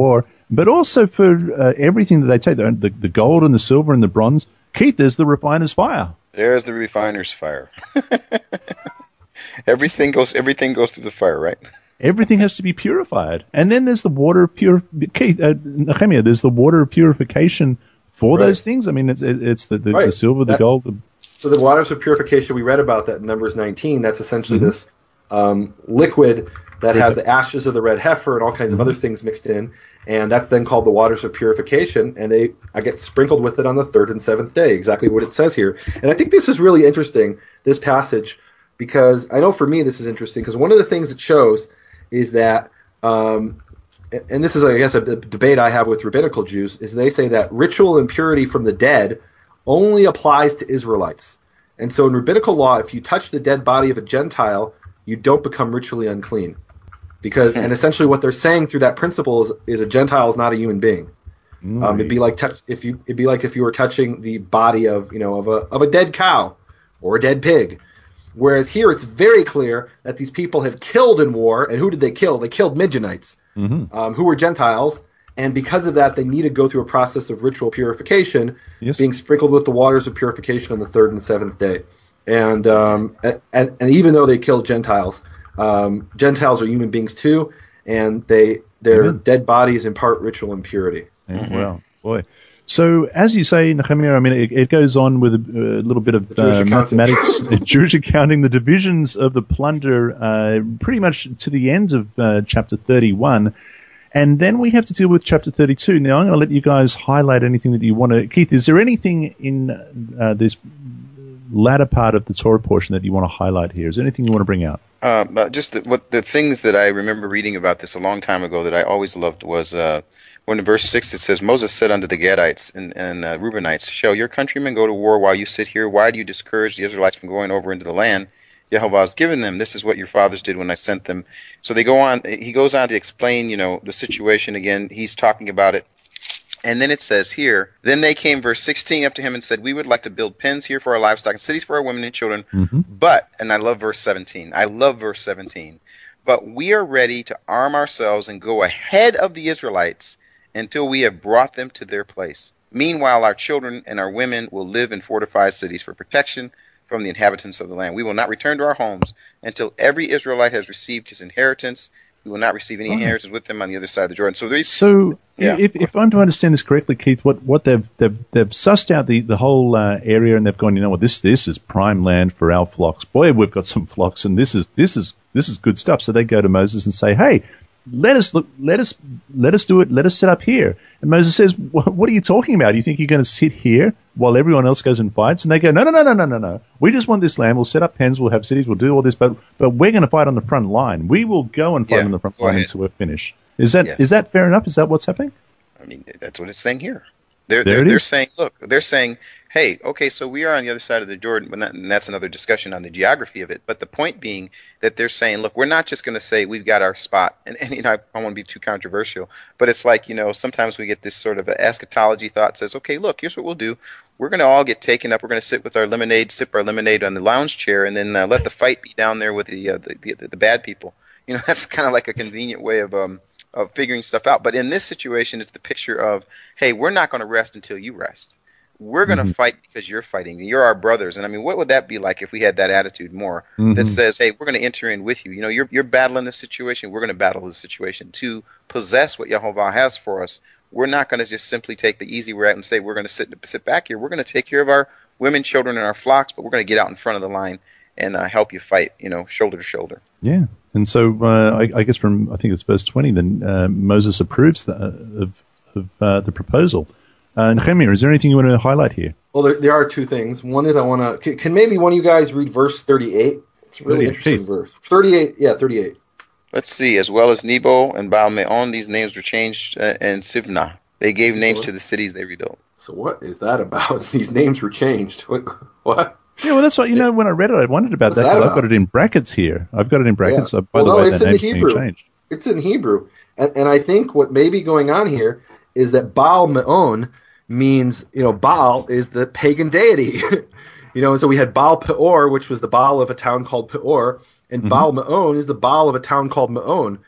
but also for uh, everything that they take, the, the gold and the silver and the bronze. Keith, there's the refiner's fire. There's the refiner's fire. everything goes. Everything goes through the fire, right? Everything has to be purified, and then there's the water of pure. Keith, uh, Nehemiah, there's the water of purification for Right. those things. I mean, it's it's the the, Right. the silver, the That- gold. The, So the waters of purification, we read about that in Numbers nineteen. That's essentially Mhm. this um, liquid that has the ashes of the red heifer and all kinds of other things mixed in, and that's then called the waters of purification. And they, I get sprinkled with it on the third and seventh day, exactly what it says here. And I think this is really interesting, this passage, because I know for me this is interesting because one of the things it shows is that, um, and this is, I guess, a, a debate I have with rabbinical Jews, is they say that ritual impurity from the dead only applies to Israelites. And so in rabbinical law, if you touch the dead body of a Gentile, you don't become ritually unclean. Because, and essentially what they're saying through that principle is, is a Gentile is not a human being. Um, it'd be like touch, if you it'd be like if you were touching the body of you know of a of a dead cow or a dead pig. Whereas here it's very clear that these people have killed in war, and who did they kill? They killed Midianites, Mhm. um, who were Gentiles, and because of that, they need to go through a process of ritual purification, Yes. being sprinkled with the waters of purification on the third and seventh day. And um, and, and even though they killed Gentiles, um, Gentiles are human beings too, and they their Amen. dead bodies impart ritual impurity. Yeah, Wow, boy. So, as you say, Nehemiah, I mean, it, it goes on with a, a little bit of Jewish uh, accounting. mathematics, Jewish accounting, the divisions of the plunder, uh, pretty much to the end of uh, chapter thirty-one. And then we have to deal with chapter thirty-two. Now, I'm going to let you guys highlight anything that you want to. Keith, is there anything in uh, this latter part of the Torah portion that you want to highlight here? Is there anything you want to bring out? Uh, but just the, what the things that I remember reading about this a long time ago that I always loved was uh, when in verse six it says, Moses said unto the Gadites and, and uh, Reubenites, shall your countrymen go to war while you sit here? Why do you discourage the Israelites from going over into the land Jehovah has given them? This is what your fathers did when I sent them. So they go on. He goes on to explain, you know, the situation again. He's talking about it. And then it says here, then they came, verse sixteen, up to him and said, we would like to build pens here for our livestock and cities for our women and children. Mm-hmm. But, and I love verse seventeen. I love verse seventeen. But we are ready to arm ourselves and go ahead of the Israelites until we have brought them to their place. Meanwhile, our children and our women will live in fortified cities for protection from the inhabitants of the land. We will not return to our homes until every Israelite has received his inheritance. We will not receive any Okay. inheritance with them on the other side of the Jordan. So these, So, Yeah. if, if I'm to understand this correctly, Keith, what, what they've, they've they've sussed out the, the whole uh, area, and they've gone, you know what, this this is prime land for our flocks. Boy, we've got some flocks, and this is this is this is good stuff. So they go to Moses and say, hey, let us look, let us let us do it. Let us set up here. And Moses says, what, what are you talking about? You think you're going to sit here while everyone else goes and fights? And they go, no, no, no, no, no, no, no. We just want this land. We'll set up pens. We'll have cities. We'll do all this, but but we're going to fight on the front line. We will go and fight Yeah, on the front go line ahead. until we're finished. Is that is Yes. that fair enough? Is that what's happening? I mean, that's what it's saying here. They're There they're, it they're is. saying, look, they're saying, hey, okay, so we are on the other side of the Jordan, but that, and that's another discussion on the geography of it. But the point being that they're saying, look, we're not just going to say we've got our spot, and, and you know, I, I don't want to be too controversial, but it's like, you know, sometimes we get this sort of a eschatology thought says, okay, look, here's what we'll do. We're going to all get taken up. We're going to sit with our lemonade, sip our lemonade on the lounge chair, and then uh, let the fight be down there with the, uh, the, the the bad people. You know, that's kind of like a convenient way of um of figuring stuff out. But in this situation, it's the picture of, hey, we're not going to rest until you rest. We're going to Mhm. fight because you're fighting. You're our brothers. And I mean, what would that be like if we had that attitude more that Mhm. says, hey, we're going to enter in with you. You know, you're you're battling this situation. We're going to battle this situation to possess what Yehovah has for us. We're not going to just simply take the easy route and say we're going to sit sit back here. We're going to take care of our women, children, and our flocks, but we're going to get out in front of the line and uh, help you fight, you know, shoulder to shoulder. Yeah, and so uh, I, I guess from I think it's verse twenty, then uh, Moses approves the, of, of uh, the proposal. Uh, Nehemiah, is there anything you want to highlight here? Well, there, there are two things. One is I want to. Can, can maybe one of you guys read verse thirty-eight? It's a really thirty-eight, interesting Keith. verse. thirty-eight, yeah, thirty-eight. Let's see. As well as Nebo and Baal Meon, these names were changed, uh, and Sivnah. They gave names to the cities they rebuilt. So what is that about? These names were changed. What? What? Yeah, well, that's what, you know, when I read it, I wondered about What's that that because I've got about? it in brackets here. I've got it in brackets. Yeah. So, by Well, the no, way, it's that in the name's being Hebrew. changed. It's in Hebrew, and and I think what may be going on here is that Baal Meon means, you know, Baal is the pagan deity. You know, and so we had Baal Peor, which was the Baal of a town called Peor, and Mhm. Baal Meon is the Baal of a town called Meon.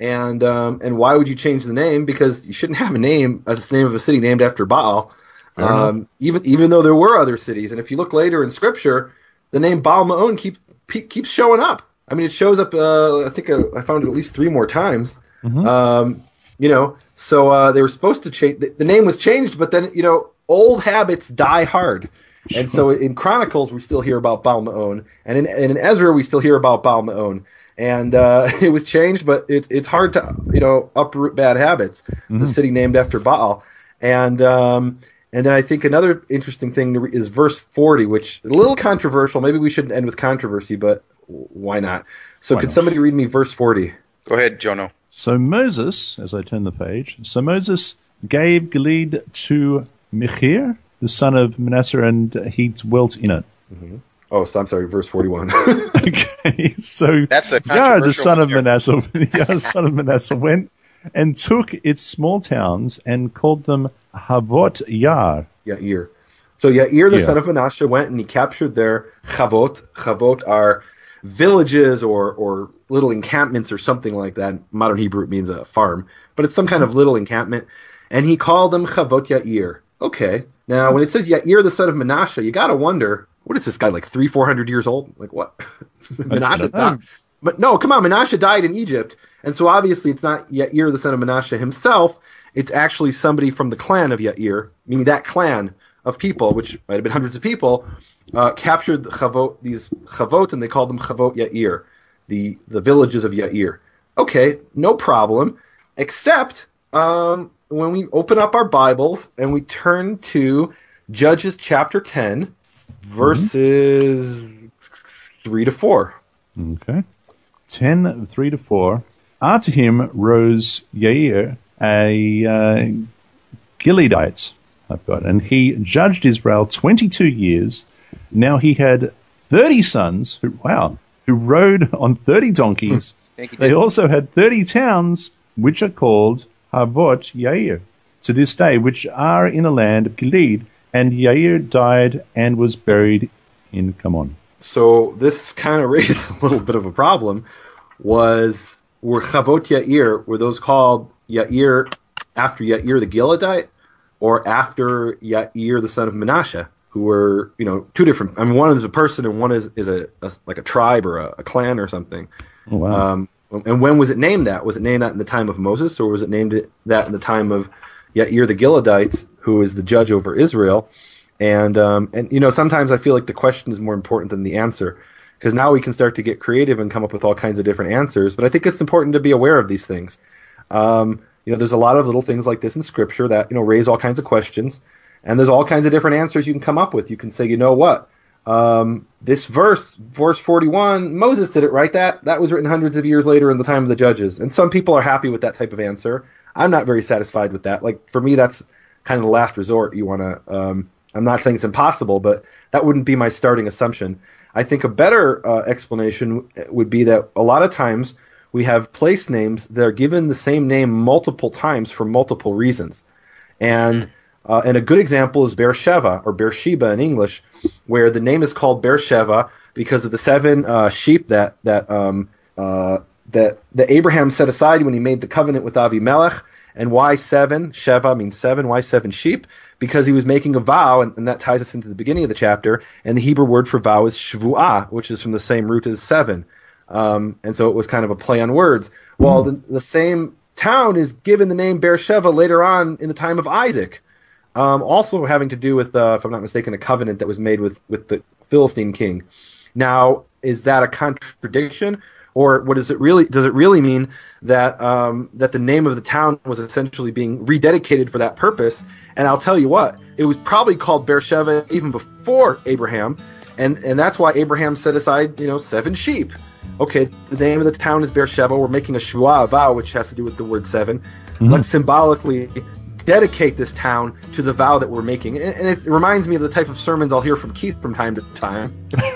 And um, and why would you change the name? Because you shouldn't have a name as the name of a city named after Baal. Um, even even though there were other cities, and if you look later in Scripture, the name Baal Ma'on keeps keeps showing up. I mean, it shows up. Uh, I think uh, I found it at least three more times. Mm-hmm. Um, you know, so uh, they were supposed to change. The, the name was changed, but then you know, old habits die hard. And so in Chronicles we still hear about Baal Ma'on, and in and in Ezra we still hear about Baal Ma'on. And uh, it was changed, but it, it's hard to, you know, uproot bad habits. Mm-hmm. The city named after Baal, and um, and then I think another interesting thing to re- is verse forty, which is a little controversial. Maybe we shouldn't end with controversy, but why not? So, why could not? Somebody read me verse forty? Go ahead, Jono. So Moses, as I turn the page, so Moses gave Gilead to Machir, the son of Manasseh, and he dwelt in it. Mm-hmm. Oh, so I'm sorry, verse forty-one. Okay, so That's a Yair, the son of there. Manasseh, Yair, the son of Manasseh, went and took its small towns and called them Havot Yair. Yair. So Yair, the Yeah. son of Manasseh, went and he captured their Chavot. Chavot are villages or, or little encampments or something like that. Modern Hebrew, it means a farm, but it's some kind of little encampment. And he called them Chavot Yair. Okay. Now, when it says Yair, the son of Manasseh, you got to wonder, what is this guy, like three, four hundred years old? Like what? Manasseh died. But no, come on, Manasseh died in Egypt. And so obviously it's not Yair, the son of Manasseh himself. It's actually somebody from the clan of Yair, meaning that clan of people, which might have been hundreds of people, uh, captured the Chavot, these Chavot, and they called them Chavot Yair, the, the villages of Yair. Okay, no problem, except um, when we open up our Bibles and we turn to Judges chapter ten, verses mm-hmm. three to four. Okay. ten, three to four. After him rose Yair, a uh, Gileadite, I've got, and he judged Israel twenty-two years. Now he had thirty sons, who, wow, who rode on thirty donkeys. They also had thirty towns, which are called Havot Yair, to this day, which are in the land of Gilead. And Yair died and was buried in, come on. So this kind of raised a little bit of a problem. Was, were Chavot Yair, were those called Yair after Yair the Gileadite, or after Yair the son of Manasseh, who were, you know, two different, I mean, one is a person and one is, is a, a like a tribe or a, a clan or something. Oh, wow. Um, and when was it named that? Was it named that in the time of Moses, or was it named that in the time of Yair the Gileadite, who is the judge over Israel? And, um, and you know, sometimes I feel like the question is more important than the answer, because now we can start to get creative and come up with all kinds of different answers. But I think it's important to be aware of these things. Um, you know, there's a lot of little things like this in Scripture that, you know, raise all kinds of questions, and there's all kinds of different answers you can come up with. You can say, you know what, um, this verse, verse forty-one, Moses did it, right? That that was written hundreds of years later in the time of the judges. And some people are happy with that type of answer. I'm not very satisfied with that. Like, for me, that's kind of the last resort. You want to, um, I'm not saying it's impossible, but that wouldn't be my starting assumption. I think a better uh, explanation would be that a lot of times we have place names that are given the same name multiple times for multiple reasons. And uh, and a good example is Beersheba, or Beersheba in English, where the name is called Beersheba because of the seven uh, sheep that that um, uh, that that Abraham set aside when he made the covenant with Avimelech. And why seven? Sheva means seven. Why seven sheep? Because he was making a vow, and, and that ties us into the beginning of the chapter. And the Hebrew word for vow is shvu'ah, which is from the same root as seven. Um, and so it was kind of a play on words. Well, the, the same town is given the name Beersheba later on in the time of Isaac, um, also having to do with, uh, if I'm not mistaken, a covenant that was made with, with the Philistine king. Now, is that a contradiction? Or what does it really? Does it really mean that um, that the name of the town was essentially being rededicated for that purpose? And I'll tell you what, it was probably called Beersheba even before Abraham, and and that's why Abraham set aside, you know, seven sheep. Okay, the name of the town is Beersheba. We're making a shvuah, a vow, which has to do with the word seven. Mm-hmm. Let's symbolically dedicate this town to the vow that we're making. And, and it reminds me of the type of sermons I'll hear from Keith from time to time,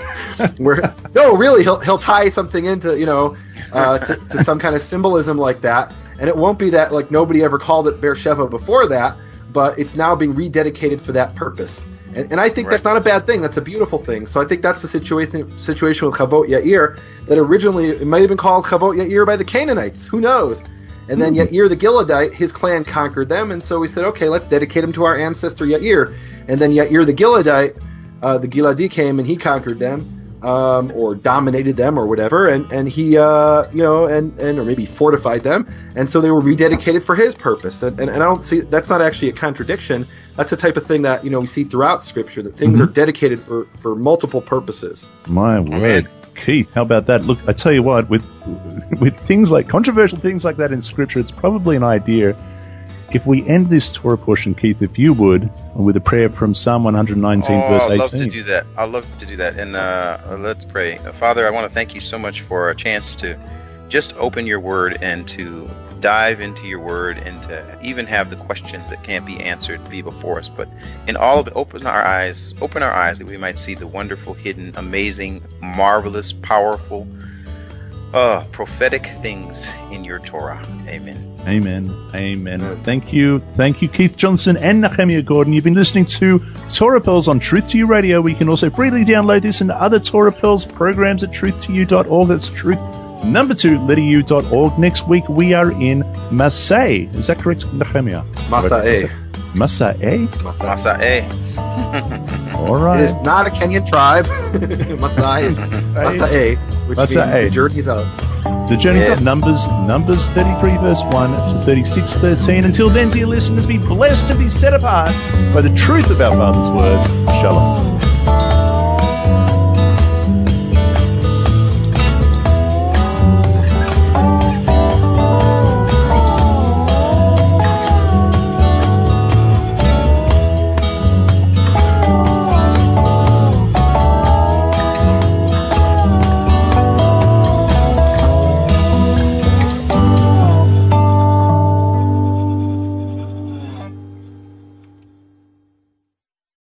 where no, really, he'll he'll tie something into, you know, uh, to, to some kind of symbolism like that, and it won't be that like nobody ever called it Beersheba before that, but it's now being rededicated for that purpose. And, and I think right. that's not a bad thing. That's a beautiful thing. So I think that's the situation situation with Chavot Yair, that originally it might have been called Chavot Yair by the Canaanites. Who knows? And then Yair the Gileadite, his clan conquered them, and so we said, okay, let's dedicate him to our ancestor Yair. And then Yair the Gileadite, uh, the Giladi came and he conquered them, um, or dominated them, or whatever, and and he, uh, you know, and, and or maybe fortified them, and so they were rededicated for his purpose. And, and, and I don't see that's not actually a contradiction. That's the type of thing that you know we see throughout Scripture, that things mm-hmm. are dedicated for, for multiple purposes. My word. Keith, how about that? Look, I tell you what, with with things like controversial things like that in Scripture, it's probably an idea. If we end this Torah portion, Keith, if you would, with a prayer from Psalm one nineteen, oh, verse eighteen. I'd love to do that. I'd love to do that. And uh, let's pray. Uh, Father, I want to thank you so much for a chance to just open your word and to dive into your word and to even have the questions that can't be answered be before us. But in all of it, open our eyes, open our eyes that we might see the wonderful, hidden, amazing, marvelous, powerful, uh, prophetic things in your Torah. Amen. Amen. Amen. Thank you. Thank you, Keith Johnson and Nehemiah Gordon. You've been listening to Torah Pearls on Truth to You Radio. We can also freely download this and other Torah Pearls programs at truth to you dot org. That's truth number two, letter u dot org. Next week we are in Masay. Is that correct, Nehemiah? Masay. Masay? Masay. All right. It is not a Kenyan tribe. Masay. Masay. Which Masay. means the journey's out. The journey's Yes. of Numbers, Numbers thirty-three, verse one to thirty-six, thirteen. Until then, dear listeners, be blessed to be set apart by the truth of our Father's word. Shalom.